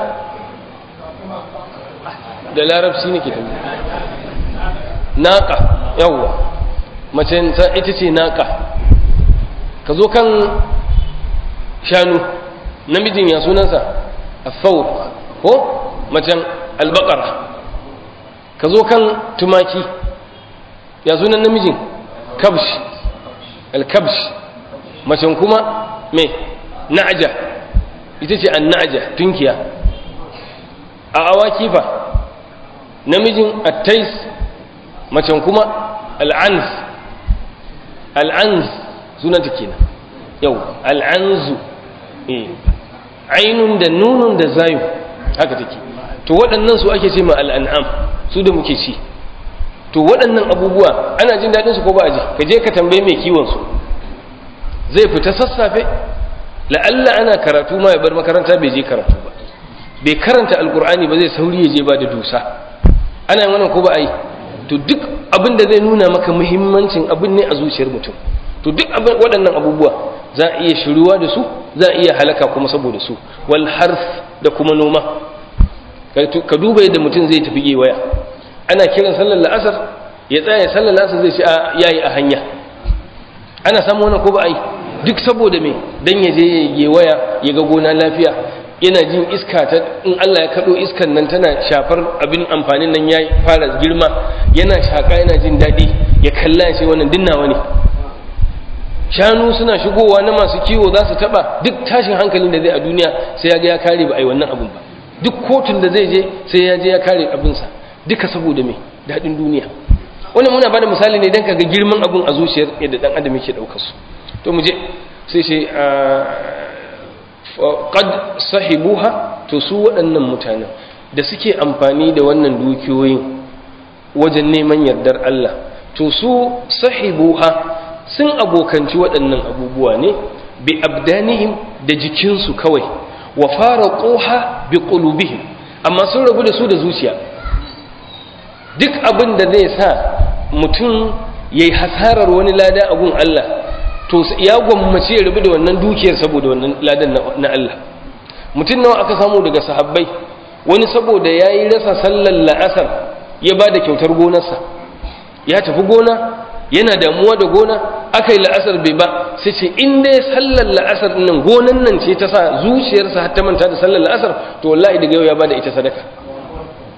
da larabci ne ke tabi naqa, yawwa macen sa ita ce naqa. ka zo kan shanu, namijin ya sunansa al-thawr ko macen al-baqara. ka zo kan tumaki, ya sunan namijin kabsh, al-kabsh, macen kuma me na'ja, ita ce an-na'ja, tunkiya. a awaki fa namijin at-tais, macen kuma al-anz, al-anz sunanta kenan yau al-anzu, ainun da nunun da zayu haka take. to waɗannan su ake ce ma al-an'am, su da muke ci. to waɗannan abubuwa ana jin daɗin su ko ba a ji? ka je ka tambaye mai kiwon su, zai fita sassafe, la'alla ana karatu ma ya bar makaranta bai je karatu ba, bai karanta alkur'ani ba, zai sauri ya je ba da dusa. ana yin wannan ko ba a yi? to duk abin da zai nuna maka muhimmancin abin ne a zuciyar mutum. to duk waɗannan abubuwa za a iya shiruwa da su, za a iya halaka kuma saboda su. wal harth da kuma noma, ka duba yadda mutum zai tafi gewaya, ana kiran sallar la'asar ya tsaya sallar la'asar zai ce yayi a hanya. ana samu wannan ko ba a yi? duk saboda me, dan ya je ya gewaya ya ga gona lafiya, yana jin iska ta, in Allah ya kado iskan nan tana shafar abin amfanin nan ya fara girma, yana shaka yana jin daɗi, ya kalla ya ce wannan dinnawa ne. shanu suna shigowa na masu kiwo za su taba, duk tashin hankalin da zai a duniya sai ya ga ya kare ba a yi wannan abin ba. duk kotun da zai je sai ya je ya kare abinsa, duka saboda me daɗin duniya. wannan muna bada misali ne don ka ga girman abin a zuciyar yadda ɗan adam yake ɗaukar su. to mu je sai shi qad sahibuha, to su waɗannan mutanen da suke amfani da wannan dukiyoyin wajen neman yardar Allah, to su sahibuha sun abokanci waɗannan abubuwa ne bi abdanihim da jikinsu kawai, wa faraquha bi qulubihim, amma sun rabu da su da zuciya. duk abin da zai sa mutum yayi hasarar wani lada a gun Allah, to ya gwammace ya rabu da wannan dukiyar saboda wannan ladan na Allah. mutum nawa aka samu daga sahabbai, wani saboda yayi rasa sallar la'asar ya bada kyautar gonarsa, ya tafi gona yana damuwa da gona, aka yi la'asar bai ba, sai ce in dai sallar la'asar nan gonan nan ce ta sa zuciyarsa har ta manta da sallar la'asar, to wallahi daga yau ya bada ita sadaka.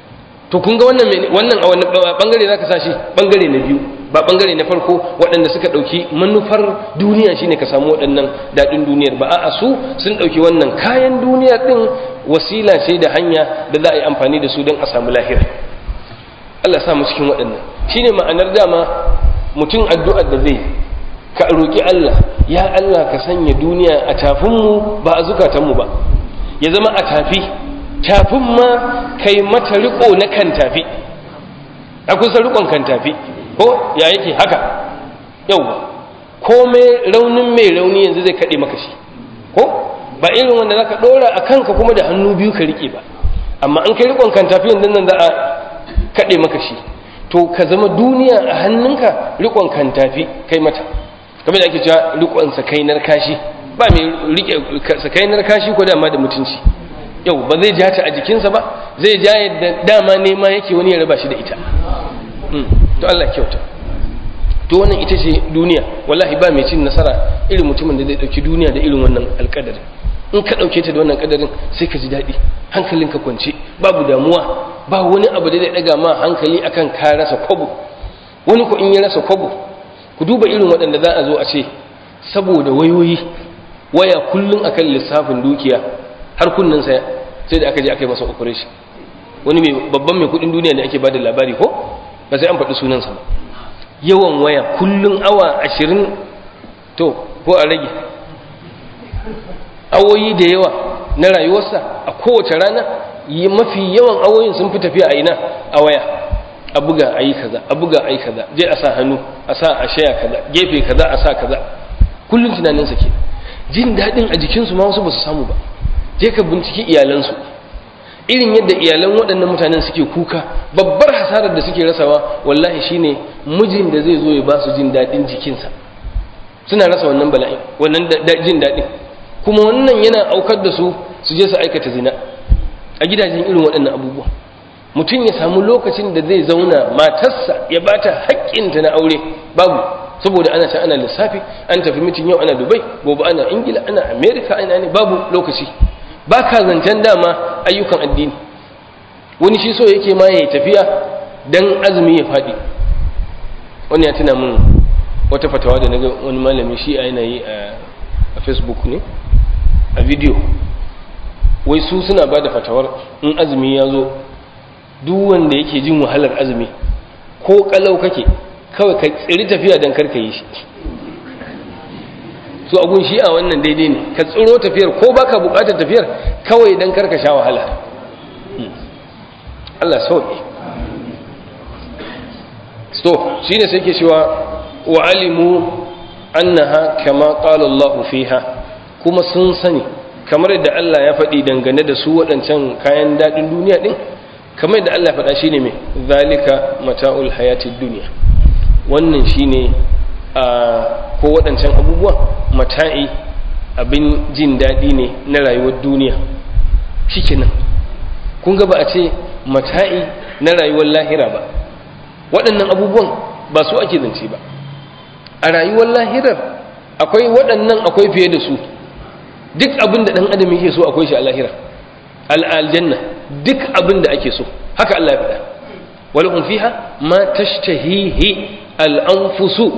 to kun ga wannan a wani bangare zaka sa shi bangare na biyu ba bangare na farko waɗanda suka ɗauki manufar duniya shine ka samu waɗannan daɗin duniyar ba a'a su sun ɗauki wannan kayan duniya ɗin wasila ce da hanya da za a yi amfani da su don a samu lahira. Allah sa mu cikin waɗannan shine ma'anar dama mutum addu'ar da zai ka roƙi Allah ya Allah ka sanya duniya a tafinmu ba a zukatanmu ba ya zama a tafin ma kai mata riko na kan tafi a kusa rikon kan tafi ko ya yake haka yau ko mai raunin mai rauni yanzu zai kaɗe maka shi ko ba irin wanda za ka ɗora a kanka kuma da hannu biyu ka riƙe ba amma an kai rikon kan tafi yanzu nan za a kaɗe maka shi to ka zama duniya a hannunka rikon kan tafi kai mata kamar da ake cewa rikon sakainar kashi ba mai riƙe sakainar kashi ko dama da mutunci yau ba zai ja ta a jikinsa ba zai ja yadda dama nema yake wani ya raba shi da ita to Allah kyauta to wannan ita ce duniya wallahi ba mai cin nasara irin mutumin da zai dauki duniya da irin wannan alƙadarin in ka dauke ta da wannan ƙadarin sai ka ji daɗi hankalinka kwance babu damuwa ba wani abu da zai daga ma hankali akan ka rasa kwabo wani ko in ya rasa kwabo ku duba irin waɗanda za a zo a ce saboda wayoyi waya kullum akan lissafin dukiya har kunnan sai da aka je aka yi masa operation wani babban mai kudin duniya da ake bada labari ko ba sai an faɗi sunansa ba yawan waya kullun awa 20 to ko a rage awoyi da yawa na rayuwarsa a kowace rana mafi yawan awoyin sun fi tafiya a ina a waya a buga a yi kaza a buga a yi kaza je a sa hannu a sa a shaya kaza gefe kaza a sa kaza kullun tunaninsa ke jin daɗin a jikinsu ma wasu ba su samu ba je ka binciki iyalansu irin yadda iyalan waɗannan mutanen suke kuka babbar hasarar da suke rasawa wallahi shine mijin da zai zo ya ba su jin daɗin jikinsa suna rasa wannan bala'i wannan jin daɗin kuma wannan yana aukar da su je su aikata zina a gidajen irin waɗannan abubuwa mutum ya samu lokacin da zai zauna matarsa ya bata haƙƙinta na aure babu saboda ana ana lissafi an tafi mitin yau ana Dubai gobe ana Ingila ana America ana ne babu lokaci ba ka zancen dama ayyukan addini wani shi so yake ma ya tafiya don azumi ya faɗi wani ya tuna mun wata fatawa da naga wani malami shi a yanayi a Facebook ne a video wai su suna ba da fatawar in azumi ya zo duk wanda yake jin wahalar azumi ko kalau kake kawai ka tsiri tafiya don karka yi shi su agun shi a wannan daidai ne ka tsiro tafiyar ko baka bukatar tafiyar kawai don karka sha wahala Allah sauki so shi ne sai ke cewa wa alimu annaha kama qala Allah fiha kuma sun sani kamar yadda Allah ya faɗi dangane da su waɗancan kayan daɗin duniya ɗin kamar yadda Allah ya faɗa shine mai zalika mata'ul hayatid dunya wannan shine ko waɗancan abubuwa mata'i abin jin daɗi ne na rayuwar duniya shikenan kun ga ba a ce mata'i na rayuwar lahira ba waɗannan abubuwan ba su ake zance ba a rayuwar lahirar akwai waɗannan akwai fiye da su duk abin da ɗan adam yake so akwai shi a lahira al'aljanna duk abin da ake so haka Allah ya faɗa walahum fiha ma tashtahihi al'anfusu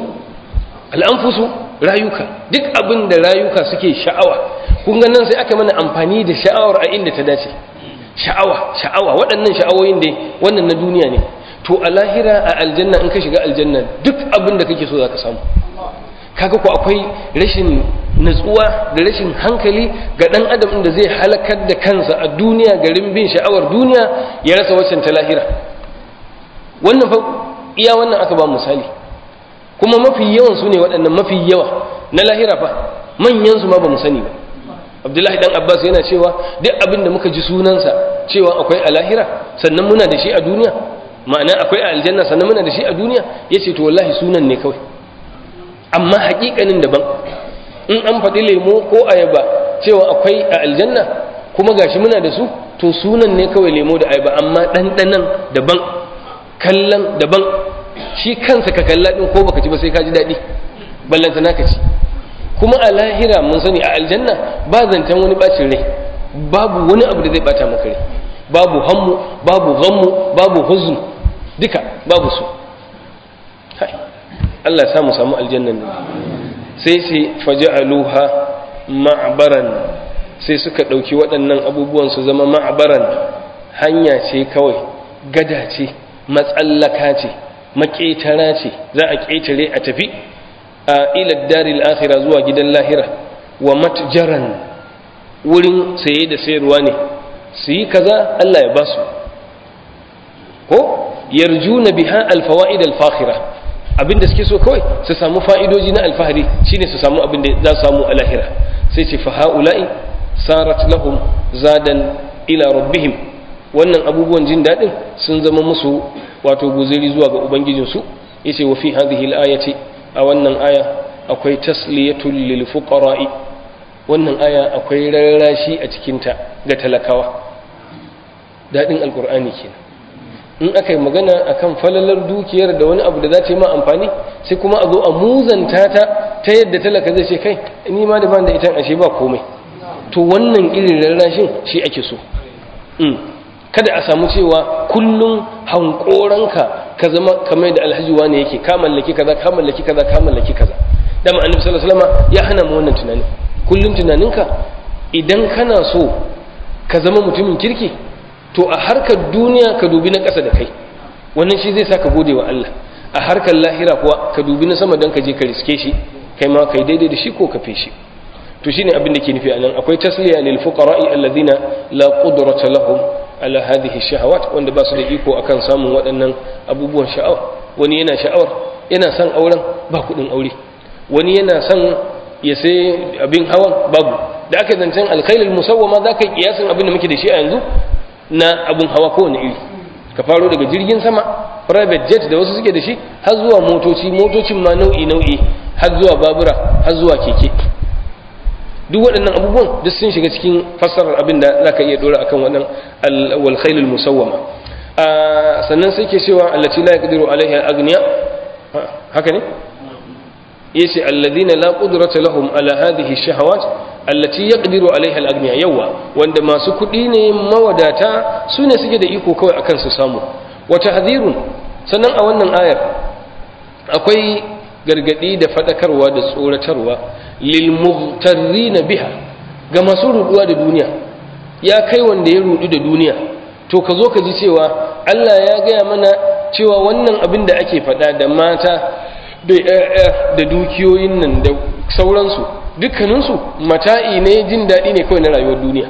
rayuka duk abin da rayuka suke sha'awa kun ga nan sai aka mana amfani da sha'awar a inda ta dace sha'awa waɗannan sha'awoyin dai wannan na duniya ne to a lahira a aljanna in ka shiga aljanna duk abin da kake so za ka samu kaga ko akwai rashin natsuwa da rashin hankali ga ɗan adam da zai halakar da kansa a duniya garin bin sha'awar duniya ya rasa waccan ta lahira wannan fa iya wannan aka ba misali kuma mafi yawan su ne waɗannan mafi yawa na lahira fa manyan su ma ba mu sani ba Abdullahi dan Abbas yana cewa duk abin da muka ji sunansa cewa akwai a lahira sannan muna da shi a duniya ma'ana akwai a aljanna sannan muna da shi a duniya yace to wallahi sunan ne kawai amma haƙiƙanin daban in an faɗi lemo ko ayaba cewa akwai a aljanna kuma gashi muna da su to sunan ne kawai lemo da ayaba amma ɗanɗanan daban kallon daban shi kansa ka kalla ɗin ko baka ci ba sai ka ji daɗi ballanta naka ci kuma a lahira mun sani a aljanna ba zancen wani ɓacin rai babu wani abu da zai ɓata maka rai babu hammu babu ghammu babu huzn duka babu su. Allah ya samu aljannan ne. sai faja'aluha ma'baran, sai suka ɗauki waɗannan abubuwan su zama ma'baran, hanya ce kawai, gada ce, matsallaka ce, maƙetara ce, za a ƙetare a tafi a ila daril akhirah zuwa gidan lahira, wa matjaran, wurin saye da sayarwa ne, su yi kaza Allah ya basu, ko yarjuna biha alfawaid alfakhira, abinda suke so kawai su samu fa'idoji na alfahari, shine su samu abinda za su samu a lahira. sai ce fa haula'i sarat lahum zadan ila rabbihim, wannan abubuwan jin dadin sun zama musu wato guzuri zuwa ga ubangijinsu. yace wa fi hadhihi al-ayati, a wannan aya akwai tasliyatul lil fuqara'i, wannan aya akwai rarrashi a cikin ta ga talakawa. dadin alqur'ani kenan, in aka yi magana akan falalar dukiyar da wani abu da za ta yi ma amfani, sai kuma a zo a muzanta ta yadda talaka zai ce kai ni ma da ban da ita ashe ba komai. to wannan irin rarrashin shi ake so. kada a samu cewa kullum hankoranka ka zama kamar da alhaji wani yake, ka mallaki kaza ka mallaki kaza ka mallaki kaza. dama annabi sallallahu alaihi wasallam ya hana mu wannan tunani. kullum tunaninka idan kana so ka zama mutumin kirki, to a harkar duniya ka dubi na ƙasa da kai, wannan shi zai sa ka gode wa Allah. a harkar lahira kuwa ka dubi na sama don ka je ka riske shi, kai ma kai daidai da shi ko ka fi shi. to shine abin da ke nufi anan. akwai tasliya lil fuqara'i alladhina la qudrata lahum ala hadhihi shahawat, wanda ba su da iko akan samun waɗannan abubuwan sha'awa. wani yana sha'awar, yana son auren ba kuɗin aure, wani yana son ya sai abin hawan babu. da aka zancen alkhailul musawwama za ka yi kiyasin abin da muke da shi a yanzu na abin hawa kowane iri, ka faro daga jirgin sama, private jet da wasu suke da shi, har zuwa motocin ma nau'i har zuwa babura, har zuwa keke. duk waɗannan abubuwan duk sun shiga cikin fassarar abin da za ka iya ɗora akan waɗannan wal khailul musawwama. sannan sai ke cewa allati la yaqdiru alaiha aghniya, haka ne yace alladhina la qudrata lahum ala hadhihi shahawat allati yaqdiru alaiha al-aghniya, yawa wanda masu kuɗi ne mawadata su ne suke da iko kawai akan su samu. wa tahdhirun, sannan a wannan ayar akwai gargadi da fadakarwa da tsoratarwa lil mughtarrin biha, ga masu ruduwa da duniya. ya kai wanda ya rudu da duniya, to ka zo ka ji cewa Allah ya gaya mana cewa wannan abin da ake faɗa da mata da dukiyoyin nan da sauransu, dukkaninsu mata'i ne, jin daɗi ne kawai na rayuwar duniya,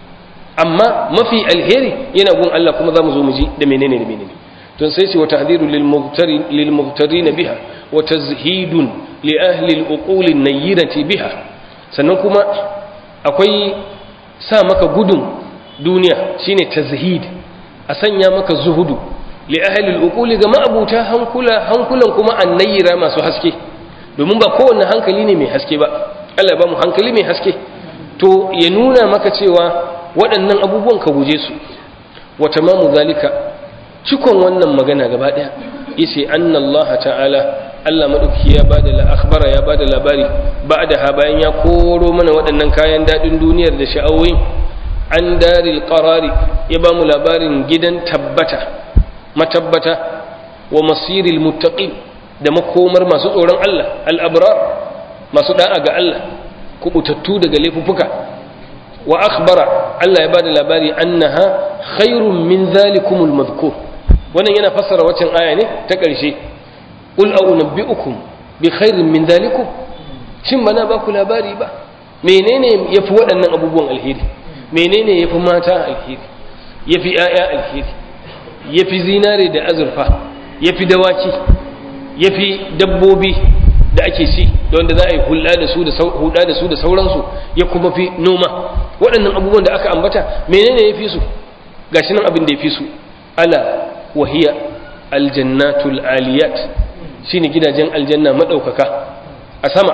amma mafi alheri yana gun Allah, kuma za mu zo mu ji da menene da menene. don sai ce wa tahdhiru lil mughtarin biha wa tazhidun li ahli al uqul an nayyirati biha, sannan kuma akwai sa maka gudun duniya shine tazhid, a sanya maka zuhudu li ahli al uqul ga ma'abuta hankulan kuma an nayyira masu haske, domin ba kowanne hankali ne mai haske ba. Allah ba mu hankali mai haske, to ya nuna maka cewa waɗannan abubuwan ka guje su. wa tamamu zalika, cikon wannan magana gaba ɗaya yace anna Allah ta'ala, Allah madauki ya bada akhbara, ya bada labari ba'da ha, bayan ya koro mana waɗannan kayan dadin duniyar da sha'awoyi, an daril qarari, ya ba mu labarin gidan tabbata, matabbata, wa masiril muttaqin, da makomar masu tsoron Allah, al-abrar, masu da'a ga Allah, kubutattu daga laifuffuka. wa akhbara, Allah ya bada labari annaha khairun min zalikumul madhkur, wannan yana fassara waccan aya ne ta ƙarshe, qul a'unabbi'ukum bi khairin min zalikum, shin bana ba ku labari ba menene yafi waɗannan abubuwan alheri, menene yafi mata alheri, yafi ƴaƴa alheri, yafi zinare da azurfa, yafi dawaki, yafi dabbobi da ake ci da wanda za a yi hulɗa da su da sauransu, ya kuma fi noma. waɗannan abubuwan da aka ambata menene ya fi su? gashi nan abin da ya fi su, ala wahiya aljannatul aliyat, shine gidajen aljanna madaukaka a sama,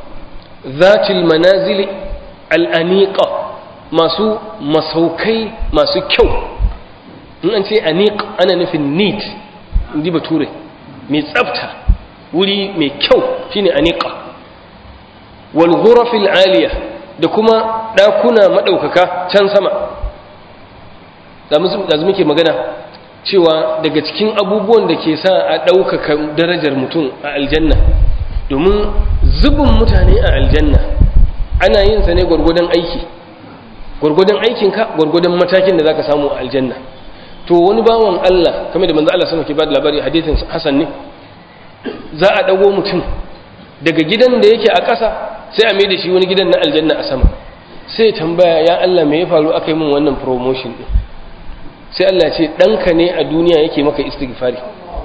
zatil manazili al'aniqa, masu masaukai masu kyau. in an ce aniq ana nufin neat, indi bature, mai tsafta, wuri mai kyau shine aniqa. wal ghurafil aliya, da kuma dakuna madaukaka can sama. da muke magana cewa daga cikin abubuwan da ke sa a ɗaukaka darajar mutum a aljanna, domin zubin mutane a aljanna ana yin sa ne gwargwadon aiki, gwargwadon aikinka gwargwadon matakin da zaka samu a aljanna. To wani bawan Allah kamar da manzo Allah sallallahu alaihi wasallam ke ba da labari, hadisin Hasan ne, za a dago mutum daga gidan da yake a ƙasa sai a mai da shi wani gidan na aljanna a sama, sai tambaya ya Allah me ya faru aka yi min wannan promotion din? Sai Allah ce ɗanka ne a duniya yake maka istighfari.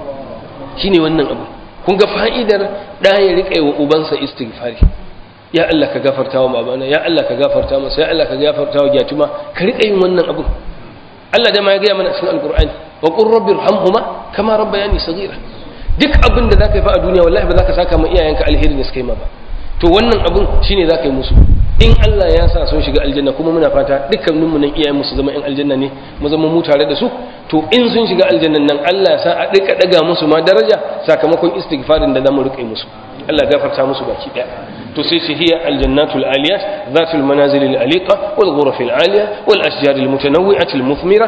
Shine wannan abu. Kun ga fa'idar ɗa ya riƙa wa ubansa istighfari. Ya Allah ka gafarta wa babana, ya Allah ka gafarta masa, ya Allah ka gafarta wa gyatuma, ka riƙa yin wannan abu. Allah da ma ya gaya mana cikin Alƙur'ani, wa qur rabbirhamhuma kama rabbayani saghira. Duk abin da zaka yi fa a duniya wallahi ba za ka saka ma iyayenka alheri da suka yi ma ba. To wannan abun shine zaka yi musu. In Allah ya sa sun shiga aljanna, kuma muna fata dukkaninmu nan iyayen su zama 'yan aljanna ne, mu zama mu tare da su, to in sun shiga aljannan nan Allah ya sa a dika daga musu ma daraja sakamakon istighfarin da zamu rike musu. Allah gafarta musu baki daya. To sai shi hiya aljannatul aliyat zatul manazil alaliqa wal ghuraf alaliya wal ashjar almutanawwi'at almuthmira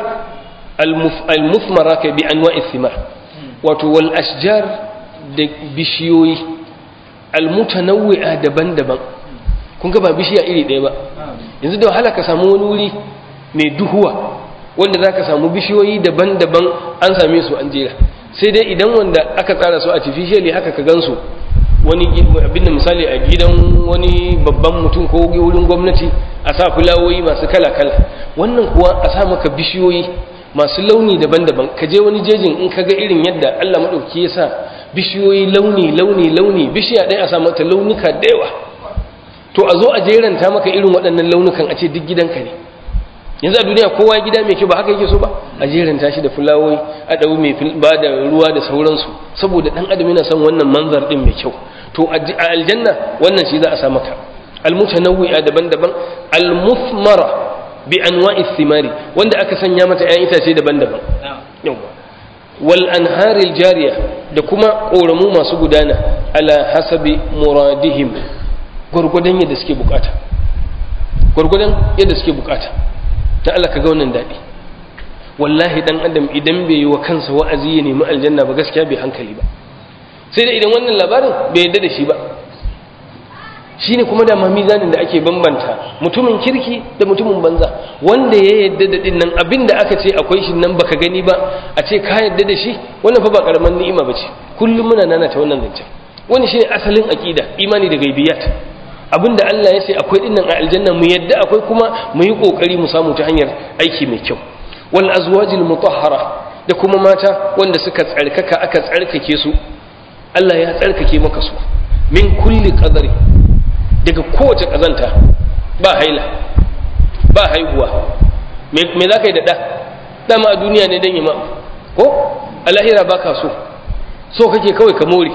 almuthmara bi anwa'i thimar. Wato wal ashjar da bishiyoyi almutanawwi'a daban-daban. Kun ga ba bishiya iri ɗaya ba. Yanzu da wahala ka samu wani wuri mai duhuwa wanda za ka samu bishiyoyi daban-daban an same su an jera, sai dai idan wanda aka tsara su artificially haka ka gansu wani abin da misali a gidan wani babban mutum ko wurin gwamnati a sa fulawoyi masu kala-kala. Wannan kuwa a sa maka bishiyoyi masu launi daban-daban. Ka je wani jejin in ka ga irin yadda Allah maɗauki ya sa bishiyoyi launi bishiya ɗaya a sa mata launuka da yawa. To a zo a jeranta maka irin waɗannan launukan a ce duk gidanka ne. Yanzu a duniya kowa gida mai kyau ba haka yake so ba, a jeranta shi da fulawoyi, a ɗau mai ba da ruwa da sauransu, saboda ɗan adam yana son wannan manzar ɗin mai kyau. To a aljanna wannan shi za a sa maka almutanawwi'a daban-daban, almuthmara bi anwa'i thimari, wanda aka sanya mata 'ya'yan itace daban-daban. Wal anharil jariya, da kuma ƙoramu masu gudana ala hasabi muradihim, gwargwadon yadda suke bukata, ta Allah ka ga wannan daɗi. Wallahi dan adam idan bai yi wa kansa wa'azi ya nemi aljanna ba, gaskiya bai hankali ba, sai da idan wannan labarin bai yadda da shi ba. Shine kuma da mizanin da ake bambanta mutumin kirki da mutumin banza. Wanda ya yadda da dinnan abin da aka ce akwai shi nan baka gani ba, a ce ka yadda da shi, wannan fa ba karaman ni'ima bace. Kullum muna nana ta wannan zancen. Wani shine asalin aqida, imani da gaibiyat. Abinda Allah ya ce akwai dinnan a aljanna mu yadda akwai, kuma mu yi kokari mu samu ta hanyar aiki mai kyau. Wal azwajil mutahhara, da kuma mata wanda suka tsarkaka, aka tsarkake su, Allah ya tsarkake maka su min kulli qadari, daga kowace kazanta, ba haila ba haihuwa. Me za ka yi da ɗa? Dama a duniya ne don yi ma, ko a lahira ba ka so kake kawai ka more,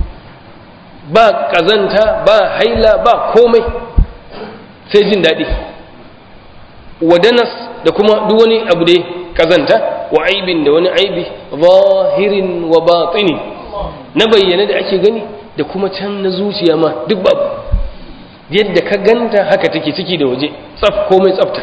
ba kazanta ba haila ba komai, sai jin daɗi. Wadanas, da kuma duk wani abu da kazanta, wa aibin, da wani aibi, zahirin wa batini, na bayyane da ake gani da kuma can na zuciya ma duk babu. Yadda ka ganta haka take ciki da waje, tsaf komai tsafta.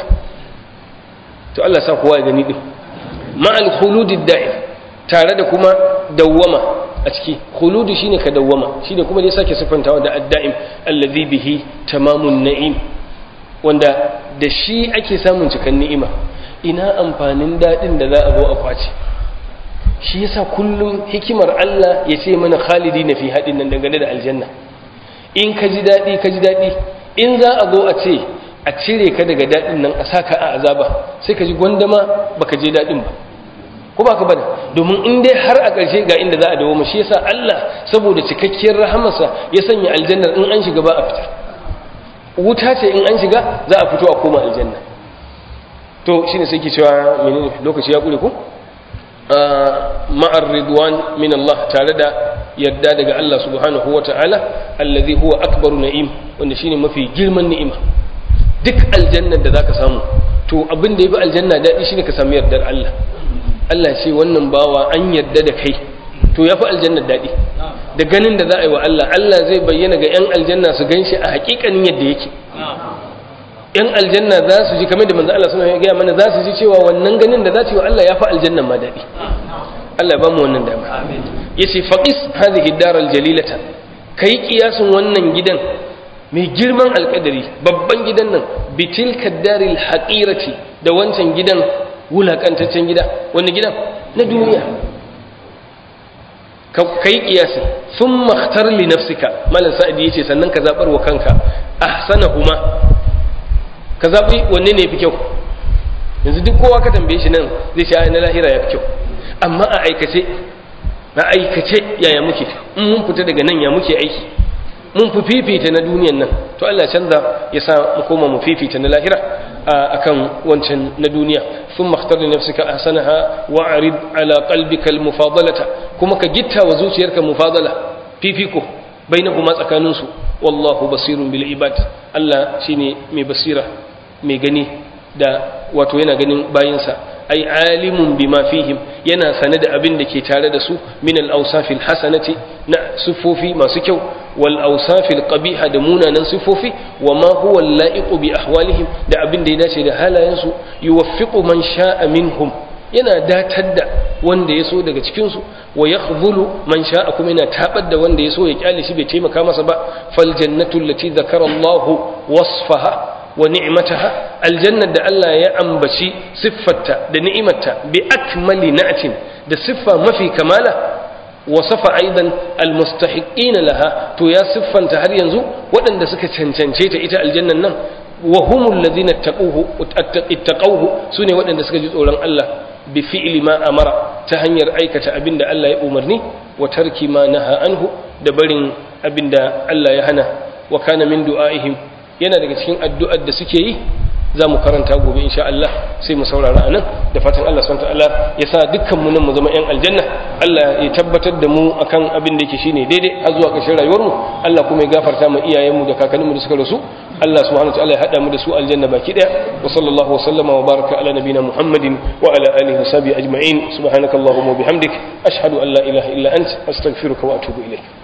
To Allah sa kowa ya gani din. Ma'al khuludid da'im, tare da kuma dawwama a ciki. Khuludu shine ka dawwama, shine kuma dai sake sifantawa da ad-da'im alladhi bihi tamamun na'im, wanda da shi ake samun cikan ni'ima. Ina amfanin dadin da za a zo a kwace? Shi yasa kullum hikimar Allah ya ce mana khalidina fi hadin nan dangane da aljanna. In ka ji daɗi ka ji daɗi, in za a zo a ce a cire ka daga daɗin nan a saka a azaba, sai ka ji gwandama baka je daɗin ba, ko ba ka bane? Domin in dai har a ƙarshe ga inda za a dawo, shi yasa Allah saboda cikakkiyar rahamarsa ya sanya aljannar in an shiga ba a fita. Wuta ce in an shiga za a fito a koma aljanna. To shine sai ke cewa menene, lokaci ya kure ku? Ma'ar ridwan min Allah, tare da yadda daga Allah subhanahu wa ta'ala, allazi huwa akbaru na'im, wanda shine mafi girman ni'ima. Duk aljannar da zaka samu, to abin da yafi aljanna daɗi shine ka samu yardar Allah. Allah ce wannan bawa an yarda da kai, to yafi aljannar daɗi. Da ganin da za a yi wa Allah, Allah zai bayyana ga 'yan aljanna su ganshi a hakikanin yadda yake. yan aljanna za su ji kamar da manzo Allah sallallahu alaihi wasallam ya gaya mana za su ji cewa wannan ganin da za su yi wa Allah ya fi aljannan ma daɗi. Allah ya ba mu wannan dama. Yace faqis hadhihi ad-dar al-jalilata, kai kiyasin wannan gidan mai girman alƙadari, babban gidan nan bitilka ad-dar al-haqirati, da wancan gidan wulakantaccen gida. Wannan gidan na duniya kai kiyasi. Thumma ikhtar li nafsika, malan sa'idi yace sannan ka zabar wa kanka ahsanahuma, ka zaɓi wanne ne ya fi kyau. Yanzu duk kowa ka tambaye shi nan zai sha na lahira ya fi kyau, amma a aikace yaya muke, in mun fita daga nan ya muke aiki, mun fi fifita na duniyan nan, to Allah canza ya sa mu koma mu fifita na lahira akan wancan na duniya. thumma ikhtar li nafsika ahsanaha wa'rid ala qalbika al-mufadalata, kuma ka gitta wa zuciyarka mufadala, fifiko bainahuma tsakaninsu. wallahu basirun bil ibad, Allah shine mai basira, mai gani da wato yana ganin bayinsa. ai alimun bima fihim, yana sane da abin da ke tare da su min al-awsafil hasanati, na sifofi masu kyau, wal awsafil qabiha, da munanan sifofi, wa ma huwa al-la'iqu bi ahwalihim, da abin da ya dace da halayensu. yuwaffiqu man sha'a minhum, yana datar da wanda ya so daga cikinsu, wa ya man sha'a, kuma yana tabar da wanda ya so ya kyale shi bai taimaka masa ba. fal jannatu allati zakara Allah wasfaha wa ni'mataha, aljannar da Allah ya ambaci siffarta da ni'imarta bi akmali na'tin, da siffa mafi kamala. wasafa aidan almustahiqina laha, to ya siffanta har yanzu waɗanda suka cancance ta ita aljannan nan. wa humul ladina ittaqawhu, sune waɗanda suka ji tsoron Allah bi fi'li ma amara, ta hanyar aikata abinda Allah ya umarni, wa tarki ma naha anhu, da barin abinda Allah ya hana. wa kana min du'aihim, yana daga cikin addu'ar da suke yi, za mu karanta gobe insha Allah, sai mu saurara anan da fatan Allah subhanahu wataala ya sa dukkan mu nan mu zama yan aljanna. Allah ya tabbatar da mu akan abin da yake shine daidai har zuwa ƙarshen rayuwar mu. Allah kuma ya gafarta mu iyayen mu da kakannin mu da suka rasu. Allah subhanahu wataala ya hada mu da su aljanna baki daya. Wa sallallahu wa sallama wa baraka ala nabina Muhammadin wa ala alihi wa sahbihi ajma'in. Subhanakallahumma wa bihamdik ashhadu an la ilaha illa ant astaghfiruka wa atubu ilayk.